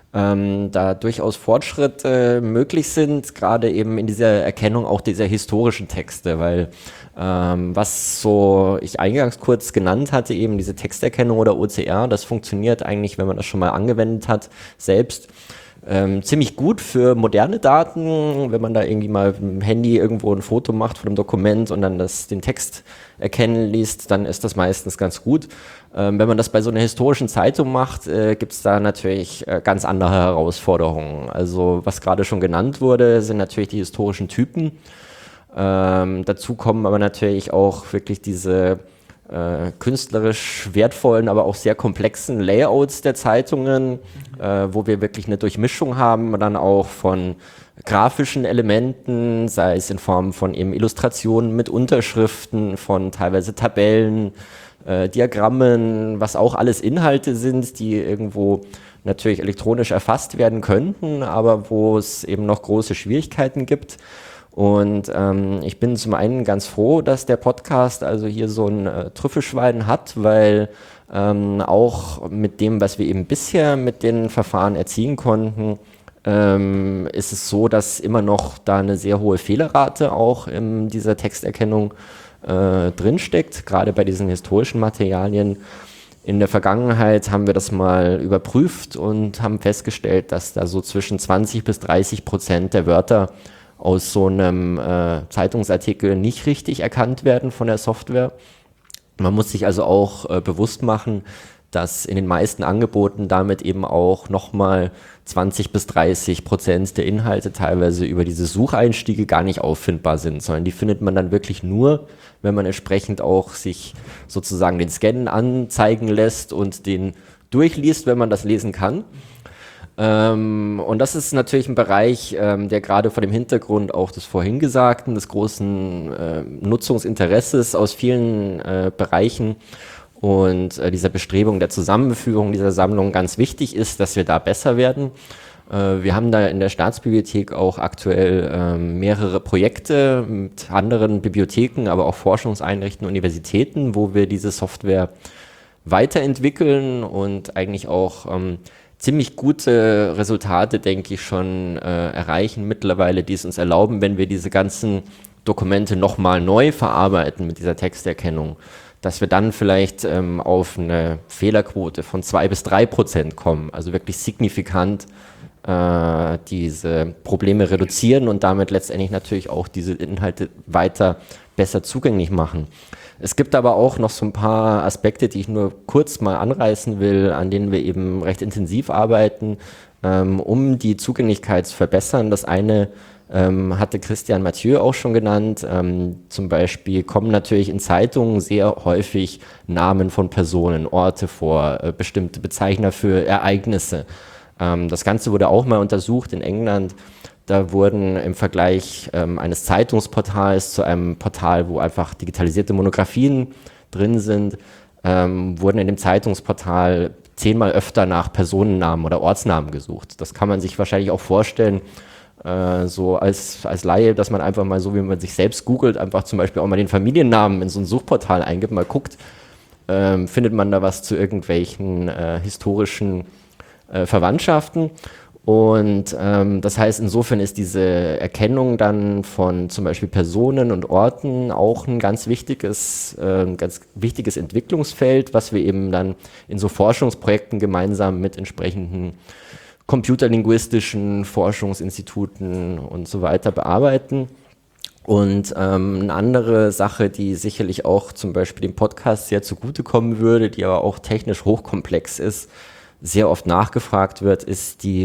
ähm, da durchaus Fortschritte möglich sind, gerade eben in dieser Erkennung auch dieser historischen Texte, weil ähm, was so ich eingangs kurz genannt hatte, eben diese Texterkennung oder O C R, das funktioniert eigentlich, wenn man das schon mal angewendet hat, selbst Ähm, ziemlich gut für moderne Daten, wenn man da irgendwie mal mit dem Handy irgendwo ein Foto macht von einem Dokument und dann das, den Text erkennen liest, dann ist das meistens ganz gut. Ähm, wenn man das bei so einer historischen Zeitung macht, äh, gibt es da natürlich äh, ganz andere Herausforderungen. Also was gerade schon genannt wurde, sind natürlich die historischen Typen. Ähm, dazu kommen aber natürlich auch wirklich diese Äh, künstlerisch wertvollen, aber auch sehr komplexen Layouts der Zeitungen, äh, wo wir wirklich eine Durchmischung haben, dann auch von grafischen Elementen, sei es in Form von eben Illustrationen mit Unterschriften, von teilweise Tabellen, äh, Diagrammen, was auch alles Inhalte sind, die irgendwo natürlich elektronisch erfasst werden könnten, aber wo es eben noch große Schwierigkeiten gibt. Und ähm, ich bin zum einen ganz froh, dass der Podcast also hier so ein äh, Trüffelschwein hat, weil ähm, auch mit dem, was wir eben bisher mit den Verfahren erzielen konnten, ähm, ist es so, dass immer noch da eine sehr hohe Fehlerrate auch in dieser Texterkennung äh, drinsteckt, gerade bei diesen historischen Materialien. In der Vergangenheit haben wir das mal überprüft und haben festgestellt, dass da so zwischen zwanzig bis dreißig Prozent der Wörter aus so einem äh, Zeitungsartikel nicht richtig erkannt werden von der Software. Man muss sich also auch äh, bewusst machen, dass in den meisten Angeboten damit eben auch nochmal zwanzig bis dreißig Prozent der Inhalte teilweise über diese Sucheinstiege gar nicht auffindbar sind, sondern die findet man dann wirklich nur, wenn man entsprechend auch sich sozusagen den Scan anzeigen lässt und den durchliest, wenn man das lesen kann. Ähm, und das ist natürlich ein Bereich, ähm, der gerade vor dem Hintergrund auch des vorhin Gesagten, des großen äh, Nutzungsinteresses aus vielen äh, Bereichen und äh, dieser Bestrebung der Zusammenführung dieser Sammlung ganz wichtig ist, dass wir da besser werden. Äh, wir haben da in der Staatsbibliothek auch aktuell äh, mehrere Projekte mit anderen Bibliotheken, aber auch Forschungseinrichtungen, Universitäten, wo wir diese Software weiterentwickeln und eigentlich auch ähm, ziemlich gute Resultate, denke ich, schon äh, erreichen mittlerweile, die es uns erlauben, wenn wir diese ganzen Dokumente nochmal neu verarbeiten mit dieser Texterkennung, dass wir dann vielleicht ähm, auf eine Fehlerquote von zwei bis drei Prozent kommen, also wirklich signifikant äh, diese Probleme reduzieren und damit letztendlich natürlich auch diese Inhalte weiter besser zugänglich machen. Es gibt aber auch noch so ein paar Aspekte, die ich nur kurz mal anreißen will, an denen wir eben recht intensiv arbeiten, ähm, um die Zugänglichkeit zu verbessern. Das eine ähm, hatte Christian Mathieu auch schon genannt. Ähm, zum Beispiel kommen natürlich in Zeitungen sehr häufig Namen von Personen, Orte vor, äh, bestimmte Bezeichner für Ereignisse. Ähm, das Ganze wurde auch mal untersucht in England. Da wurden im Vergleich ähm, eines Zeitungsportals zu einem Portal, wo einfach digitalisierte Monographien drin sind, ähm, wurden in dem Zeitungsportal zehnmal öfter nach Personennamen oder Ortsnamen gesucht. Das kann man sich wahrscheinlich auch vorstellen, äh, so als, als Laie, dass man einfach mal so, wie man sich selbst googelt, einfach zum Beispiel auch mal den Familiennamen in so ein Suchportal eingibt, mal guckt, ähm, findet man da was zu irgendwelchen äh, historischen äh, Verwandtschaften. Und ähm, das heißt, insofern ist diese Erkennung dann von zum Beispiel Personen und Orten auch ein ganz wichtiges, äh, ganz wichtiges Entwicklungsfeld, was wir eben dann in so Forschungsprojekten gemeinsam mit entsprechenden computerlinguistischen Forschungsinstituten und so weiter bearbeiten. Und ähm, eine andere Sache, die sicherlich auch zum Beispiel dem Podcast sehr zugutekommen würde, die aber auch technisch hochkomplex ist, sehr oft nachgefragt wird, ist die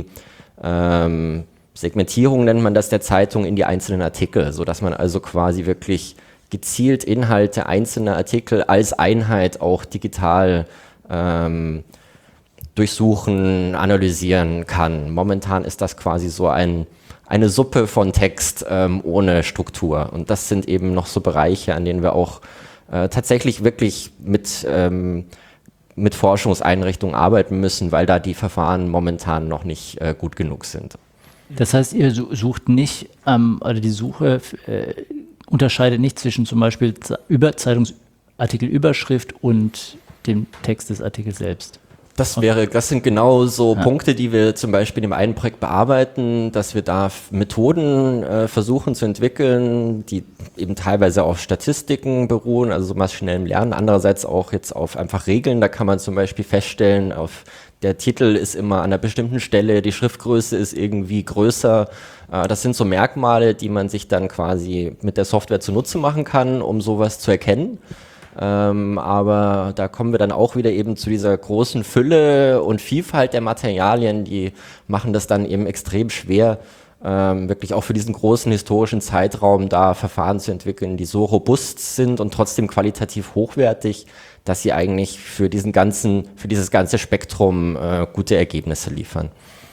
ähm, Segmentierung, nennt man das, der Zeitung in die einzelnen Artikel, sodass man also quasi wirklich gezielt Inhalte einzelner Artikel als Einheit auch digital ähm, durchsuchen, analysieren kann. Momentan ist das quasi so ein, eine Suppe von Text ähm, ohne Struktur. Und das sind eben noch so Bereiche, an denen wir auch äh, tatsächlich wirklich mit ähm, mit Forschungseinrichtungen arbeiten müssen, weil da die Verfahren momentan noch nicht äh, gut genug sind. Das heißt, ihr sucht nicht, ähm, oder die Suche äh, unterscheidet nicht zwischen zum Beispiel Über Zeitungsartikelüberschrift und dem Text des Artikels selbst? Das wäre, das sind genau so ja. Punkte, die wir zum Beispiel im einen Projekt bearbeiten, dass wir da Methoden äh, versuchen zu entwickeln, die eben teilweise auf Statistiken beruhen, also so maschinellem Lernen, andererseits auch jetzt auf einfach Regeln. Da kann man zum Beispiel feststellen, auf der Titel ist immer an einer bestimmten Stelle, die Schriftgröße ist irgendwie größer. Äh, das sind so Merkmale, die man sich dann quasi mit der Software zunutze machen kann, um sowas zu erkennen. Ähm, aber da kommen wir dann auch wieder eben zu dieser großen Fülle und Vielfalt der Materialien, die machen das dann eben extrem schwer, ähm, wirklich auch für diesen großen historischen Zeitraum da Verfahren zu entwickeln, die so robust sind und trotzdem qualitativ hochwertig, dass sie eigentlich für diesen ganzen, für dieses ganze Spektrum äh, gute Ergebnisse liefern.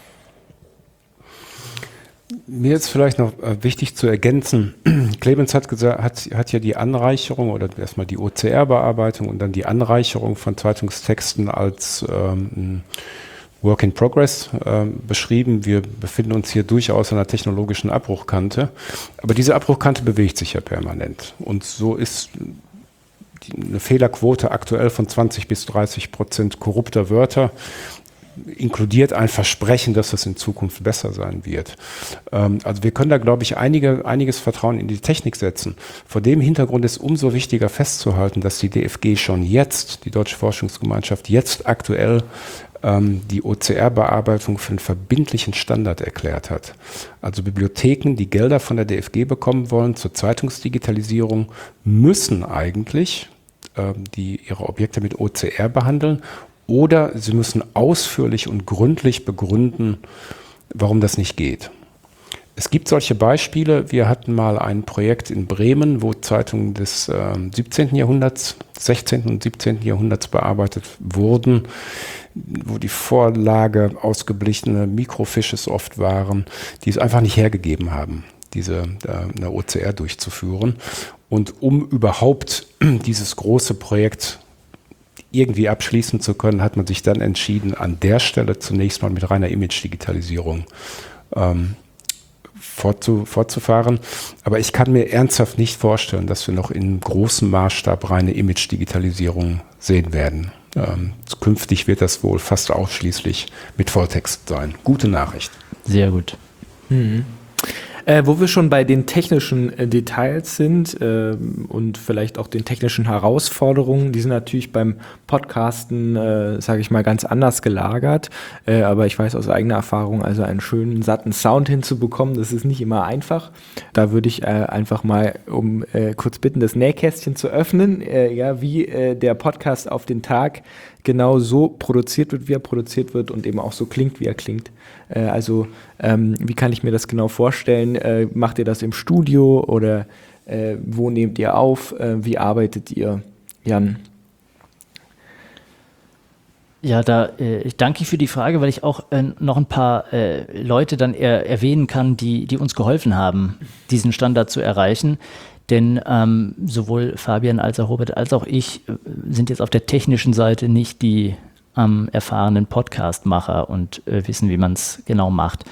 Mir ist vielleicht noch äh, wichtig zu ergänzen, Clemens hat, gesagt, hat, hat ja die Anreicherung oder erstmal die O C R-Bearbeitung und dann die Anreicherung von Zeitungstexten als ähm, Work in Progress äh, beschrieben. Wir befinden uns hier durchaus an einer technologischen Abbruchkante, aber diese Abbruchkante bewegt sich ja permanent und so ist die, eine Fehlerquote aktuell von zwanzig bis dreißig Prozent korrupter Wörter inkludiert ein Versprechen, dass das in Zukunft besser sein wird. Ähm, also wir können da, glaube ich, einige, einiges Vertrauen in die Technik setzen. Vor dem Hintergrund ist umso wichtiger festzuhalten, dass die D F G schon jetzt, die Deutsche Forschungsgemeinschaft, jetzt aktuell ähm, die O C R-Bearbeitung für einen verbindlichen Standard erklärt hat. Also Bibliotheken, die Gelder von der D F G bekommen wollen zur Zeitungsdigitalisierung, müssen eigentlich ähm, die, ihre Objekte mit O C R behandeln. Oder sie müssen ausführlich und gründlich begründen, warum das nicht geht. Es gibt solche Beispiele. Wir hatten mal ein Projekt in Bremen, wo Zeitungen des äh, siebzehnten Jahrhunderts, sechzehnten und siebzehnten Jahrhunderts bearbeitet wurden, wo die Vorlage ausgeblichene Mikrofisches oft waren, die es einfach nicht hergegeben haben, diese äh, eine O C R durchzuführen. Und um überhaupt dieses große Projekt irgendwie abschließen zu können, hat man sich dann entschieden, an der Stelle zunächst mal mit reiner Image-Digitalisierung ähm, fortzu, fortzufahren. Aber ich kann mir ernsthaft nicht vorstellen, dass wir noch in großem Maßstab reine Image-Digitalisierung sehen werden. Ähm, künftig wird das wohl fast ausschließlich mit Volltext sein. Gute Nachricht. Sehr gut. Mhm. Äh, wo wir schon bei den technischen äh, Details sind äh, und vielleicht auch den technischen Herausforderungen, die sind natürlich beim Podcasten, äh, sage ich mal, ganz anders gelagert. Äh, aber ich weiß aus eigener Erfahrung, also einen schönen, satten Sound hinzubekommen, das ist nicht immer einfach. Da würde ich äh, einfach mal um äh, kurz bitten, das Nähkästchen zu öffnen, äh, ja, wie äh, der Podcast auf den Tag genau so produziert wird, wie er produziert wird und eben auch so klingt, wie er klingt. Äh, also ähm, wie kann ich mir das genau vorstellen? Äh, macht ihr das im Studio oder äh, wo nehmt ihr auf? Äh, wie arbeitet ihr, Jan? Ja, da äh, ich danke für die Frage, weil ich auch äh, noch ein paar äh, Leute dann er, erwähnen kann, die, die uns geholfen haben, diesen Standard zu erreichen. Denn ähm, sowohl Fabian als auch Robert als auch ich äh, sind jetzt auf der technischen Seite nicht die ähm, erfahrenen Podcast-Macher und äh, wissen, wie man es genau macht.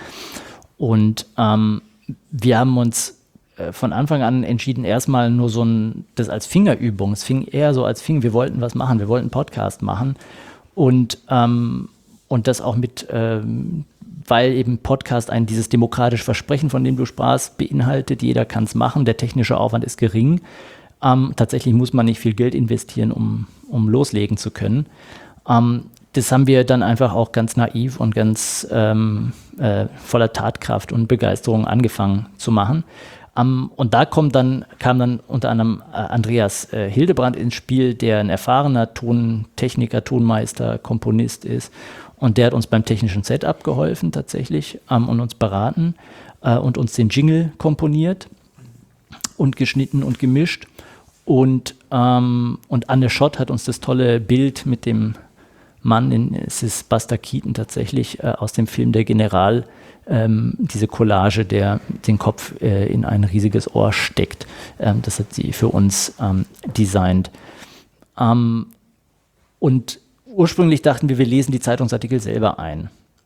Und ähm, wir haben uns äh, von Anfang an entschieden, erstmal nur so ein, das als Fingerübung. Es fing eher so als Finger, wir wollten was machen, wir wollten einen Podcast machen. Und, ähm, und das auch mit, ähm, weil eben Podcast ein dieses demokratische Versprechen, von dem du sprachst, beinhaltet, jeder kann es machen, der technische Aufwand ist gering. Ähm, tatsächlich muss man nicht viel Geld investieren, um, um loslegen zu können. Ähm, das haben wir dann einfach auch ganz naiv und ganz ähm, äh, voller Tatkraft und Begeisterung angefangen zu machen. Um, und da kommt dann, kam dann unter anderem äh, Andreas äh, Hildebrand ins Spiel, der ein erfahrener Tontechniker, Tonmeister, Komponist ist. Und der hat uns beim technischen Setup geholfen tatsächlich ähm, und uns beraten äh, und uns den Jingle komponiert und geschnitten und gemischt. Und, ähm, und Anne Schott hat uns das tolle Bild mit dem Mann, in, es ist Buster Keaton tatsächlich, äh, aus dem Film Der General, Ähm, diese Collage, der den Kopf äh, in ein riesiges Ohr steckt. Ähm, das hat sie für uns ähm, designt. Ähm, und ursprünglich dachten wir, wir lesen die Zeitungsartikel selber ein.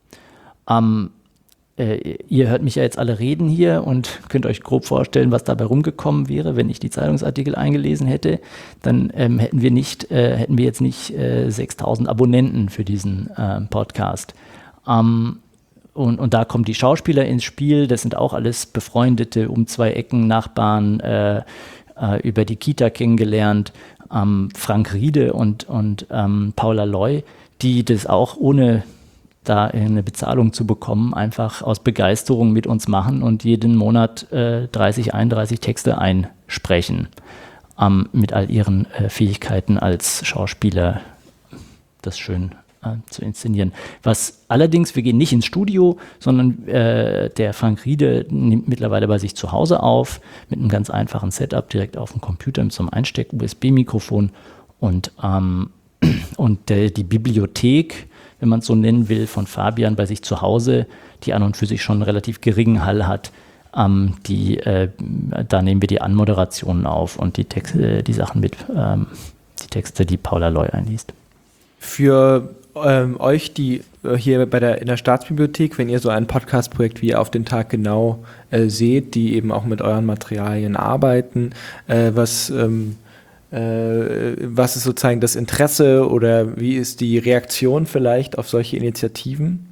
Ähm, äh, ihr hört mich ja jetzt alle reden hier und könnt euch grob vorstellen, was dabei rumgekommen wäre, wenn ich die Zeitungsartikel eingelesen hätte. Dann ähm, hätten wir nicht, äh, hätten wir jetzt nicht äh, sechstausend Abonnenten für diesen äh, Podcast. Ähm, Und, und da kommen die Schauspieler ins Spiel, das sind auch alles befreundete, um zwei Ecken Nachbarn, äh, äh, über die Kita kennengelernt, ähm, Frank Riede und, und ähm, Paula Loy, die das auch ohne da eine Bezahlung zu bekommen, einfach aus Begeisterung mit uns machen und jeden Monat äh, dreißig, einunddreißig Texte einsprechen, ähm, mit all ihren äh, Fähigkeiten als Schauspieler, das schön zu inszenieren. Was allerdings, wir gehen nicht ins Studio, sondern äh, der Frank Riede nimmt mittlerweile bei sich zu Hause auf, mit einem ganz einfachen Setup direkt auf dem Computer mit so einem Einsteck-U S B-Mikrofon und, ähm, und äh, die Bibliothek, wenn man es so nennen will, von Fabian bei sich zu Hause, die an und für sich schon einen relativ geringen Hall hat, ähm, die, äh, da nehmen wir die Anmoderationen auf und die, Texte, die Sachen mit, ähm, die Texte, die Paula Loy einliest. Für ähm, euch, die äh, hier bei der, in der Staatsbibliothek, wenn ihr so ein Podcast-Projekt wie Auf den Tag genau äh, seht, die eben auch mit euren Materialien arbeiten, äh, was, ähm, äh, was ist sozusagen das Interesse oder wie ist die Reaktion vielleicht auf solche Initiativen?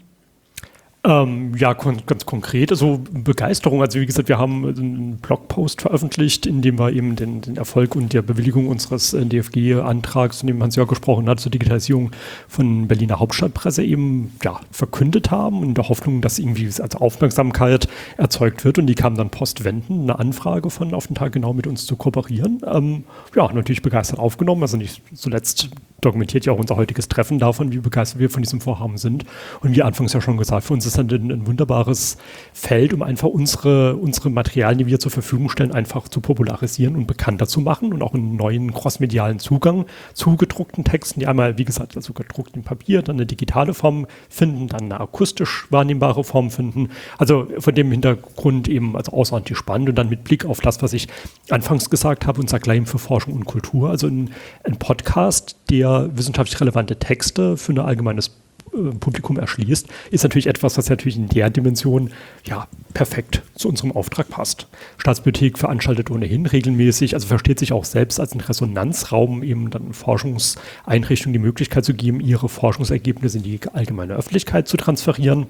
Ähm, ja, kon- ganz konkret, also Begeisterung. Also wie gesagt, wir haben einen Blogpost veröffentlicht, in dem wir eben den, den Erfolg und der Bewilligung unseres äh, D F G-Antrags, von dem Hans ja gesprochen hat, zur Digitalisierung von Berliner Hauptstadtpresse eben ja, verkündet haben, in der Hoffnung, dass irgendwie also Aufmerksamkeit erzeugt wird. Und die kam dann postwendend, eine Anfrage von Auf den Tag genau mit uns zu kooperieren. Ähm, ja, natürlich begeistert aufgenommen. Also nicht zuletzt dokumentiert ja auch unser heutiges Treffen davon, wie begeistert wir von diesem Vorhaben sind. Und wie anfangs ja schon gesagt, für uns ist dann ein, ein wunderbares Feld, um einfach unsere, unsere Materialien, die wir zur Verfügung stellen, einfach zu popularisieren und bekannter zu machen und auch einen neuen crossmedialen Zugang zu gedruckten Texten, die einmal, wie gesagt, also gedruckt in Papier, dann eine digitale Form finden, dann eine akustisch wahrnehmbare Form finden. Also von dem Hintergrund eben also außerordentlich spannend und dann mit Blick auf das, was ich anfangs gesagt habe, unser Claim für Forschung und Kultur, also ein, ein Podcast, der wissenschaftlich relevante Texte für ein allgemeines äh, Publikum erschließt, ist natürlich etwas, was natürlich in der Dimension ja perfekt zu unserem Auftrag passt. Staatsbibliothek veranstaltet ohnehin regelmäßig, also versteht sich auch selbst als ein Resonanzraum, eben dann Forschungseinrichtungen die Möglichkeit zu geben, ihre Forschungsergebnisse in die allgemeine Öffentlichkeit zu transferieren.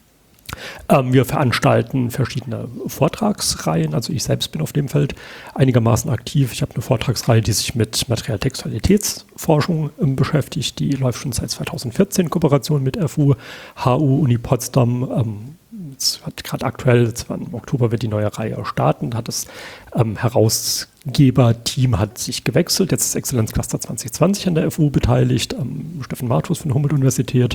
Ähm, wir veranstalten verschiedene Vortragsreihen, also ich selbst bin auf dem Feld einigermaßen aktiv. Ich habe eine Vortragsreihe, die sich mit Material-Textualitätsforschung ähm, beschäftigt, die läuft schon seit zweitausendvierzehn in Kooperation mit F U, H U, Uni Potsdam. Ähm, jetzt hat gerade aktuell, im Oktober wird die neue Reihe starten, hat das ähm, Herausgeberteam hat sich gewechselt, jetzt ist Exzellenzcluster zwanzig zwanzig an der F U beteiligt, ähm, Steffen Martus von der Humboldt-Universität,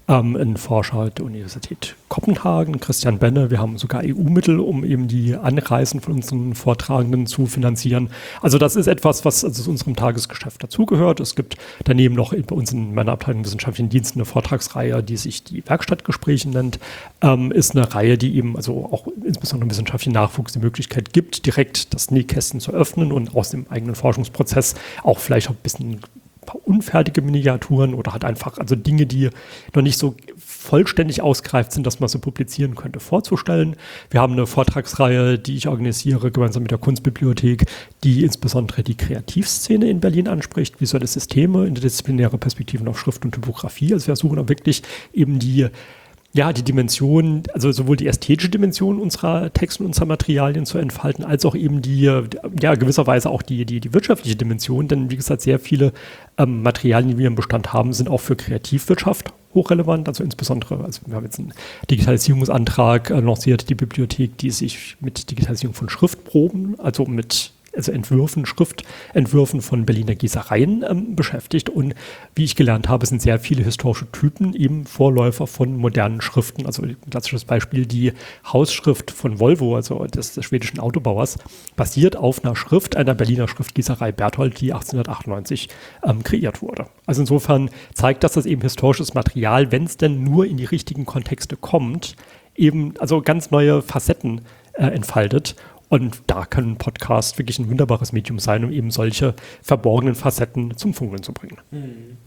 ähm, ein Forscher der Universität Kopenhagen, Christian Benne. Wir haben sogar E U-Mittel, um eben die Anreisen von unseren Vortragenden zu finanzieren. Also das ist etwas, was also zu unserem Tagesgeschäft dazugehört. Es gibt daneben noch bei uns in meiner Abteilung Wissenschaftlichen Diensten eine Vortragsreihe, die sich die Werkstattgespräche nennt. Ähm, ist eine Reihe, die eben also auch insbesondere im wissenschaftlichen Nachwuchs die Möglichkeit gibt, direkt das Nähkästchen zu öffnen und aus dem eigenen Forschungsprozess auch vielleicht auch ein bisschen paar unfertige Miniaturen oder hat einfach also Dinge, die noch nicht so vollständig ausgereift sind, dass man so publizieren könnte, vorzustellen. Wir haben eine Vortragsreihe, die ich organisiere, gemeinsam mit der Kunstbibliothek, die insbesondere die Kreativszene in Berlin anspricht, visuelle Systeme, interdisziplinäre Perspektiven auf Schrift und Typografie. Also wir versuchen auch wirklich eben die Ja, die Dimension, also sowohl die ästhetische Dimension unserer Texte und unserer Materialien zu entfalten, als auch eben die, ja, gewisserweise auch die, die, die wirtschaftliche Dimension. Denn wie gesagt, sehr viele ähm, Materialien, die wir im Bestand haben, sind auch für Kreativwirtschaft hochrelevant. Also insbesondere, also wir haben jetzt einen Digitalisierungsantrag äh, lanciert, die Bibliothek, die sich mit Digitalisierung von Schriftproben, also mit also Entwürfen, Schriftentwürfen von Berliner Gießereien ähm, beschäftigt. Und wie ich gelernt habe, sind sehr viele historische Typen eben Vorläufer von modernen Schriften. Also ein klassisches Beispiel, die Hausschrift von Volvo, also des, des schwedischen Autobauers, basiert auf einer Schrift einer Berliner Schriftgießerei Berthold, die achtzehnhundertachtundneunzig ähm, kreiert wurde. Also insofern zeigt das, dass eben historisches Material, wenn es denn nur in die richtigen Kontexte kommt, eben also ganz neue Facetten äh, entfaltet. Und da kann ein Podcast wirklich ein wunderbares Medium sein, um eben solche verborgenen Facetten zum Funkeln zu bringen. Mhm.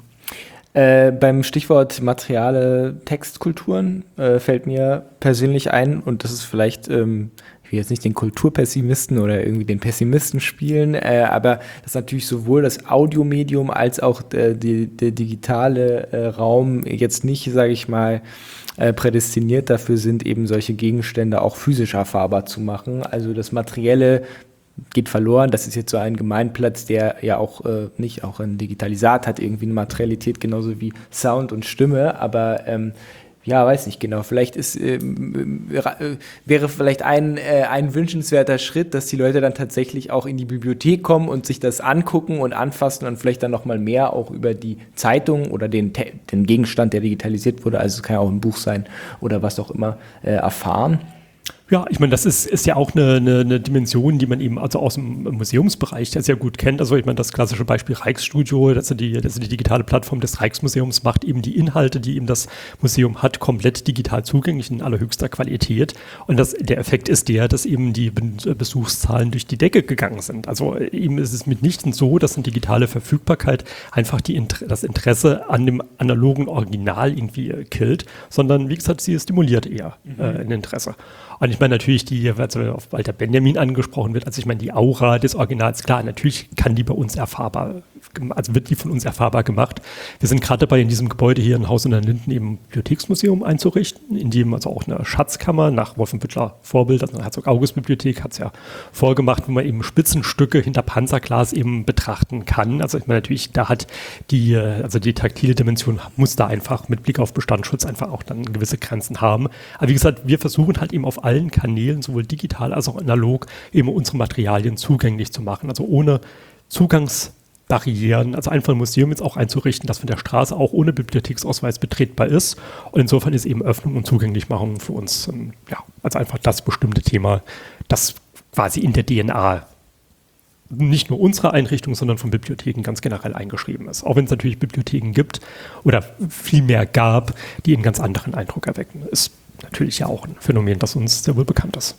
Äh, beim Stichwort materiale Textkulturen äh, fällt mir persönlich ein, und das ist vielleicht, ähm, ich will jetzt nicht den Kulturpessimisten oder irgendwie den Pessimisten spielen, äh, aber dass natürlich sowohl das Audiomedium als auch äh, die, der digitale äh, Raum jetzt nicht, sage ich mal, äh, prädestiniert dafür sind, eben solche Gegenstände auch physisch erfahrbar zu machen. Also das Materielle geht verloren. Das ist jetzt so ein Gemeinplatz, der ja auch äh, nicht auch ein Digitalisat hat, irgendwie eine Materialität, genauso wie Sound und Stimme, aber ähm, ja, weiß nicht genau. Vielleicht ist, ähm, äh, wäre vielleicht ein, äh, ein wünschenswerter Schritt, dass die Leute dann tatsächlich auch in die Bibliothek kommen und sich das angucken und anfassen und vielleicht dann nochmal mehr auch über die Zeitung oder den, den Gegenstand, der digitalisiert wurde, also es kann ja auch ein Buch sein oder was auch immer, äh, erfahren. Ja, ich meine, das ist, ist ja auch eine, eine, eine Dimension, die man eben also aus dem Museumsbereich sehr gut kennt. Also ich meine, das klassische Beispiel Rijksstudio, das ist die, das ist die digitale Plattform des Rijksmuseums, macht eben die Inhalte, die eben das Museum hat, komplett digital zugänglich in allerhöchster Qualität. Und das, der Effekt ist der, dass eben die Besuchszahlen durch die Decke gegangen sind. Also eben ist es mitnichten so, dass eine digitale Verfügbarkeit einfach die, das Interesse an dem analogen Original irgendwie killt, sondern wie gesagt, sie stimuliert eher mhm. äh, ein Interesse. Und ich meine natürlich, die, also auf Walter Benjamin angesprochen wird, also ich meine die Aura des Originals, klar, natürlich kann die bei uns erfahrbar, also wird die von uns erfahrbar gemacht. Wir sind gerade dabei, in diesem Gebäude hier in Haus in der Linden eben ein Bibliotheksmuseum einzurichten, in dem also auch eine Schatzkammer nach Wolfenbüttler Vorbild, also eine Herzog-August-Bibliothek hat es ja vorgemacht, wo man eben Spitzenstücke hinter Panzerglas eben betrachten kann. Also ich meine natürlich, da hat die, also die taktile Dimension muss da einfach mit Blick auf Bestandsschutz einfach auch dann gewisse Grenzen haben. Aber wie gesagt, wir versuchen halt eben auf allen Kanälen, sowohl digital als auch analog, eben unsere Materialien zugänglich zu machen. Also ohne Zugangsbarrieren, also einfach ein Museum jetzt auch einzurichten, das von der Straße auch ohne Bibliotheksausweis betretbar ist. Und insofern ist eben Öffnung und Zugänglichmachung für uns, ähm, ja, also einfach das bestimmte Thema, das quasi in der D N A nicht nur unserer Einrichtung, sondern von Bibliotheken ganz generell eingeschrieben ist. Auch wenn es natürlich Bibliotheken gibt oder viel mehr gab, die einen ganz anderen Eindruck erwecken. Ist natürlich ja auch ein Phänomen, das uns sehr wohl bekannt ist.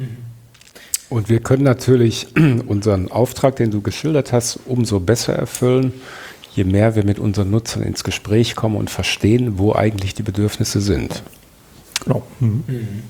Und wir können natürlich unseren Auftrag, den du geschildert hast, umso besser erfüllen, je mehr wir mit unseren Nutzern ins Gespräch kommen und verstehen, wo eigentlich die Bedürfnisse sind. Genau. Mhm.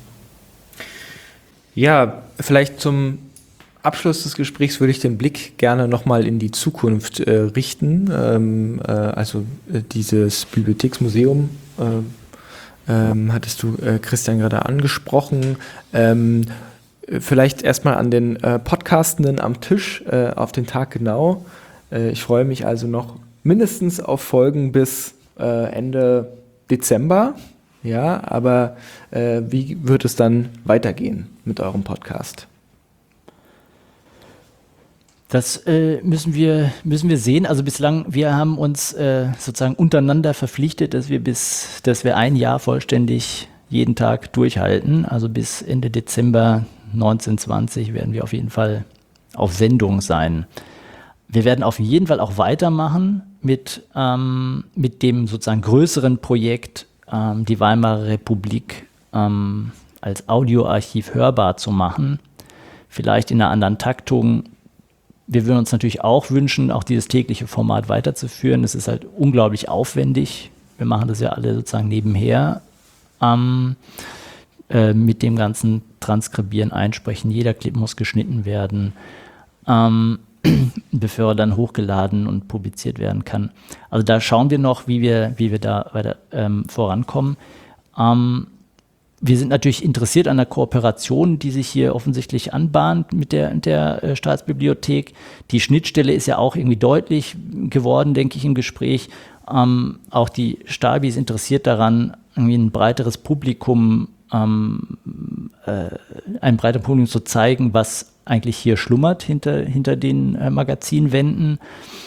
Ja, vielleicht zum Abschluss des Gesprächs würde ich den Blick gerne nochmal in die Zukunft äh, richten. Ähm, äh, also äh, dieses Bibliotheksmuseum äh, ähm, hattest du, äh, Christian, gerade angesprochen. Ähm, vielleicht erstmal an den äh, Podcastenden am Tisch äh, auf den Tag genau. Äh, ich freue mich also noch mindestens auf Folgen bis äh, Ende Dezember. Ja, aber äh, wie wird es dann weitergehen mit eurem Podcast? Das äh, müssen wir, müssen wir sehen. Also bislang, wir haben uns äh, sozusagen untereinander verpflichtet, dass wir bis, dass wir ein Jahr vollständig jeden Tag durchhalten. Also bis Ende Dezember neunzehn zwanzig werden wir auf jeden Fall auf Sendung sein. Wir werden auf jeden Fall auch weitermachen mit, ähm, mit dem sozusagen größeren Projekt, ähm, die Weimarer Republik ähm, als Audioarchiv hörbar zu machen. Vielleicht in einer anderen Taktung. Wir würden uns natürlich auch wünschen, auch dieses tägliche Format weiterzuführen. Es ist halt unglaublich aufwendig. Wir machen das ja alle sozusagen nebenher ähm, äh, mit dem ganzen Transkribieren, Einsprechen. Jeder Clip muss geschnitten werden, ähm, bevor er dann hochgeladen und publiziert werden kann. Also da schauen wir noch, wie wir, wie wir da weiter ähm, vorankommen. Ähm, Wir sind natürlich interessiert an der Kooperation, die sich hier offensichtlich anbahnt mit der, der äh, Staatsbibliothek. Die Schnittstelle ist ja auch irgendwie deutlich geworden, denke ich, im Gespräch. Ähm, auch die Stabi ist interessiert daran, irgendwie ein breiteres Publikum, ähm, äh, ein breiteres Publikum zu zeigen, was eigentlich hier schlummert hinter, hinter den äh, Magazinwänden.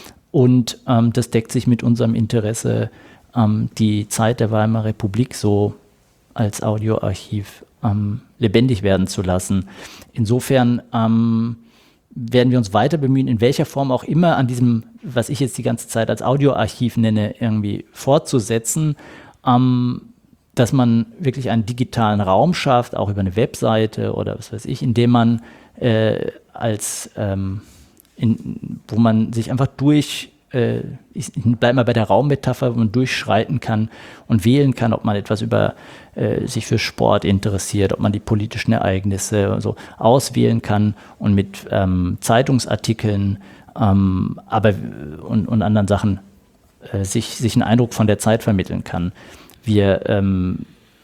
Und ähm, das deckt sich mit unserem Interesse, ähm, die Zeit der Weimarer Republik so als Audioarchiv ähm, lebendig werden zu lassen. Insofern ähm, werden wir uns weiter bemühen, in welcher Form auch immer an diesem, was ich jetzt die ganze Zeit als Audioarchiv nenne, irgendwie fortzusetzen, ähm, dass man wirklich einen digitalen Raum schafft, auch über eine Webseite oder was weiß ich, in dem man äh, als, ähm, in, wo man sich einfach durch Äh, ich bleibe mal bei der Raummetapher, wo man durchschreiten kann und wählen kann, ob man etwas über äh, sich für Sport interessiert, ob man die politischen Ereignisse und so auswählen kann und mit ähm, Zeitungsartikeln ähm, aber, und, und anderen Sachen äh, sich, sich einen Eindruck von der Zeit vermitteln kann. Wir ähm,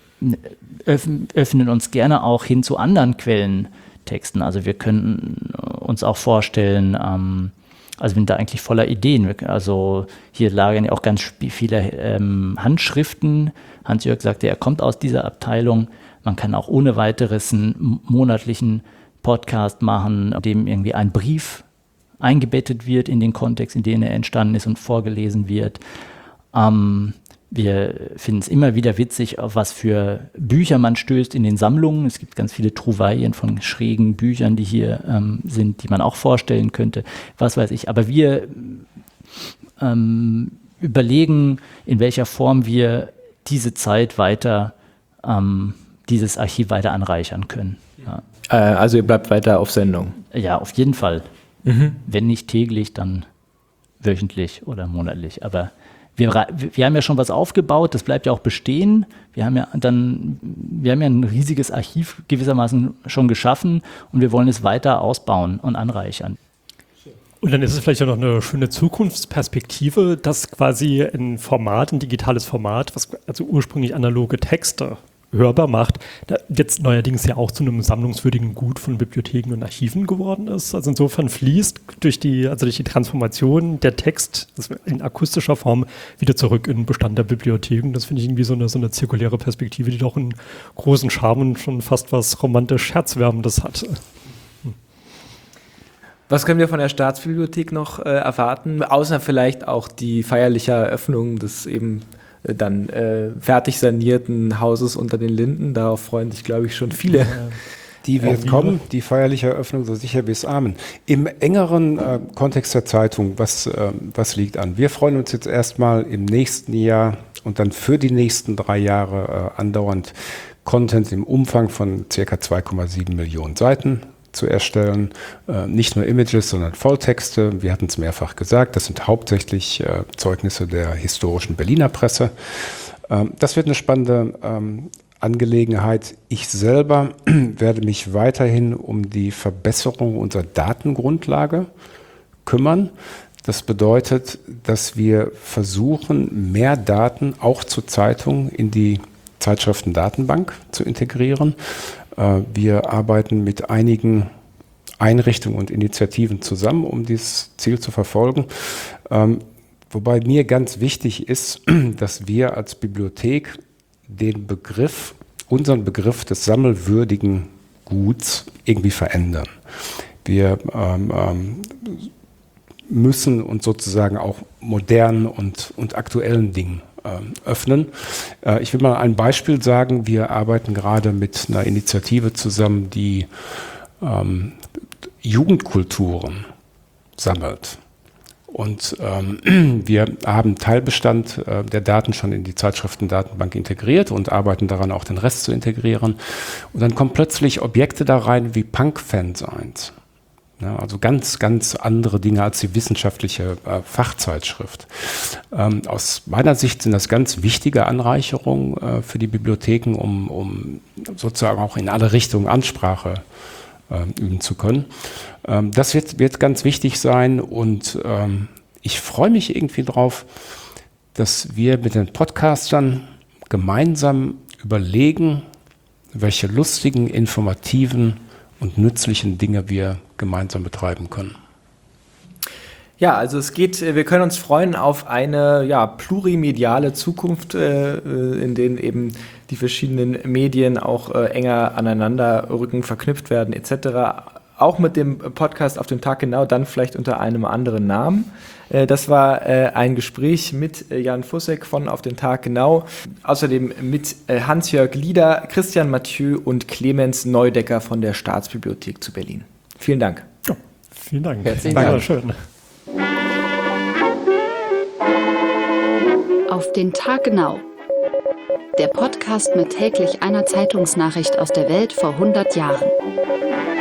öff- öffnen uns gerne auch hin zu anderen Quellentexten. Also wir können uns auch vorstellen, ähm, also wir sind da eigentlich voller Ideen. Also hier lagern ja auch ganz viele ähm, Handschriften. Hans-Jörg sagte, er kommt aus dieser Abteilung. Man kann auch ohne weiteres einen monatlichen Podcast machen, in dem irgendwie ein Brief eingebettet wird in den Kontext, in den er entstanden ist und vorgelesen wird. Ähm, wir finden es immer wieder witzig, auf was für Bücher man stößt in den Sammlungen. Es gibt ganz viele Trouvaillen von schrägen Büchern, die hier ähm, sind, die man auch vorstellen könnte, was weiß ich. Aber wir ähm, überlegen, in welcher Form wir diese Zeit weiter, ähm, dieses Archiv weiter anreichern können. Ja. Äh, also ihr bleibt weiter auf Sendung? Ja, auf jeden Fall. Mhm. Wenn nicht täglich, dann wöchentlich oder monatlich. Aber Wir, wir haben ja schon was aufgebaut, das bleibt ja auch bestehen. Wir haben ja dann, wir haben ja ein riesiges Archiv gewissermaßen schon geschaffen und wir wollen es weiter ausbauen und anreichern. Und dann ist es vielleicht auch noch eine schöne Zukunftsperspektive, dass quasi ein Format, ein digitales Format, was also ursprünglich analoge Texte hörbar macht, jetzt neuerdings ja auch zu einem sammlungswürdigen Gut von Bibliotheken und Archiven geworden ist. Also insofern fließt durch die, also durch die Transformation der Text in akustischer Form wieder zurück in den Bestand der Bibliotheken. Das finde ich irgendwie so eine, so eine zirkuläre Perspektive, die doch einen großen Charme und schon fast was romantisch Herzwärmendes hat. Was können wir von der Staatsbibliothek noch äh, erwarten, außer vielleicht auch die feierliche Eröffnung des eben äh, dann äh, fertig sanierten Hauses unter den Linden? Darauf freuen sich, glaube ich, schon viele. Die wird kommen, die feierliche Eröffnung, so sicher wie es Amen. Im engeren äh, Kontext der Zeitung, was, äh, was liegt an? Wir freuen uns jetzt erstmal im nächsten Jahr und dann für die nächsten drei Jahre äh, andauernd Content im Umfang von ca. zwei Komma sieben Millionen Seiten zu erstellen. Äh, nicht nur Images, sondern Volltexte. Wir hatten es mehrfach gesagt, das sind hauptsächlich äh, Zeugnisse der historischen Berliner Presse. Ähm, das wird eine spannende ähm, Angelegenheit. Ich selber werde mich weiterhin um die Verbesserung unserer Datengrundlage kümmern. Das bedeutet, dass wir versuchen, mehr Daten auch zur Zeitung in die Zeitschriftendatenbank zu integrieren. Wir arbeiten mit einigen Einrichtungen und Initiativen zusammen, um dieses Ziel zu verfolgen. Wobei mir ganz wichtig ist, dass wir als Bibliothek den Begriff, unseren Begriff des sammelwürdigen Guts irgendwie verändern. Wir ähm, ähm, müssen uns sozusagen auch modernen und, und aktuellen Dingen ähm, öffnen. Äh, ich will mal ein Beispiel sagen. Wir arbeiten gerade mit einer Initiative zusammen, die ähm, Jugendkulturen sammelt. Und ähm, wir haben Teilbestand äh, der Daten schon in die Zeitschriftendatenbank integriert und arbeiten daran, auch den Rest zu integrieren. Und dann kommen plötzlich Objekte da rein wie Punk-Fansigns. Ja, also ganz, ganz andere Dinge als die wissenschaftliche äh, Fachzeitschrift. Ähm, aus meiner Sicht sind das ganz wichtige Anreicherungen äh, für die Bibliotheken, um, um sozusagen auch in alle Richtungen Ansprache äh, üben zu können. Ähm, das wird, wird ganz wichtig sein und ähm, ich freue mich irgendwie drauf, dass wir mit den Podcastern gemeinsam überlegen, welche lustigen, informativen und nützlichen Dinge wir gemeinsam betreiben können. Ja, also es geht, wir können uns freuen auf eine ja, plurimediale Zukunft, äh, in denen eben die verschiedenen Medien auch äh, enger aneinander rücken, verknüpft werden et cetera. Auch mit dem Podcast auf den Tag genau, dann vielleicht unter einem anderen Namen. Äh, das war äh, ein Gespräch mit äh, Jan Fussek von Auf den Tag genau. Außerdem mit äh, Hans-Jörg Lieder, Christian Mathieu und Clemens Neudecker von der Staatsbibliothek zu Berlin. Vielen Dank. Ja, vielen Dank. Herzlichen Dank. Dank. Schön. Auf den Tag genau. Der Podcast mit täglich einer Zeitungsnachricht aus der Welt vor hundert Jahren.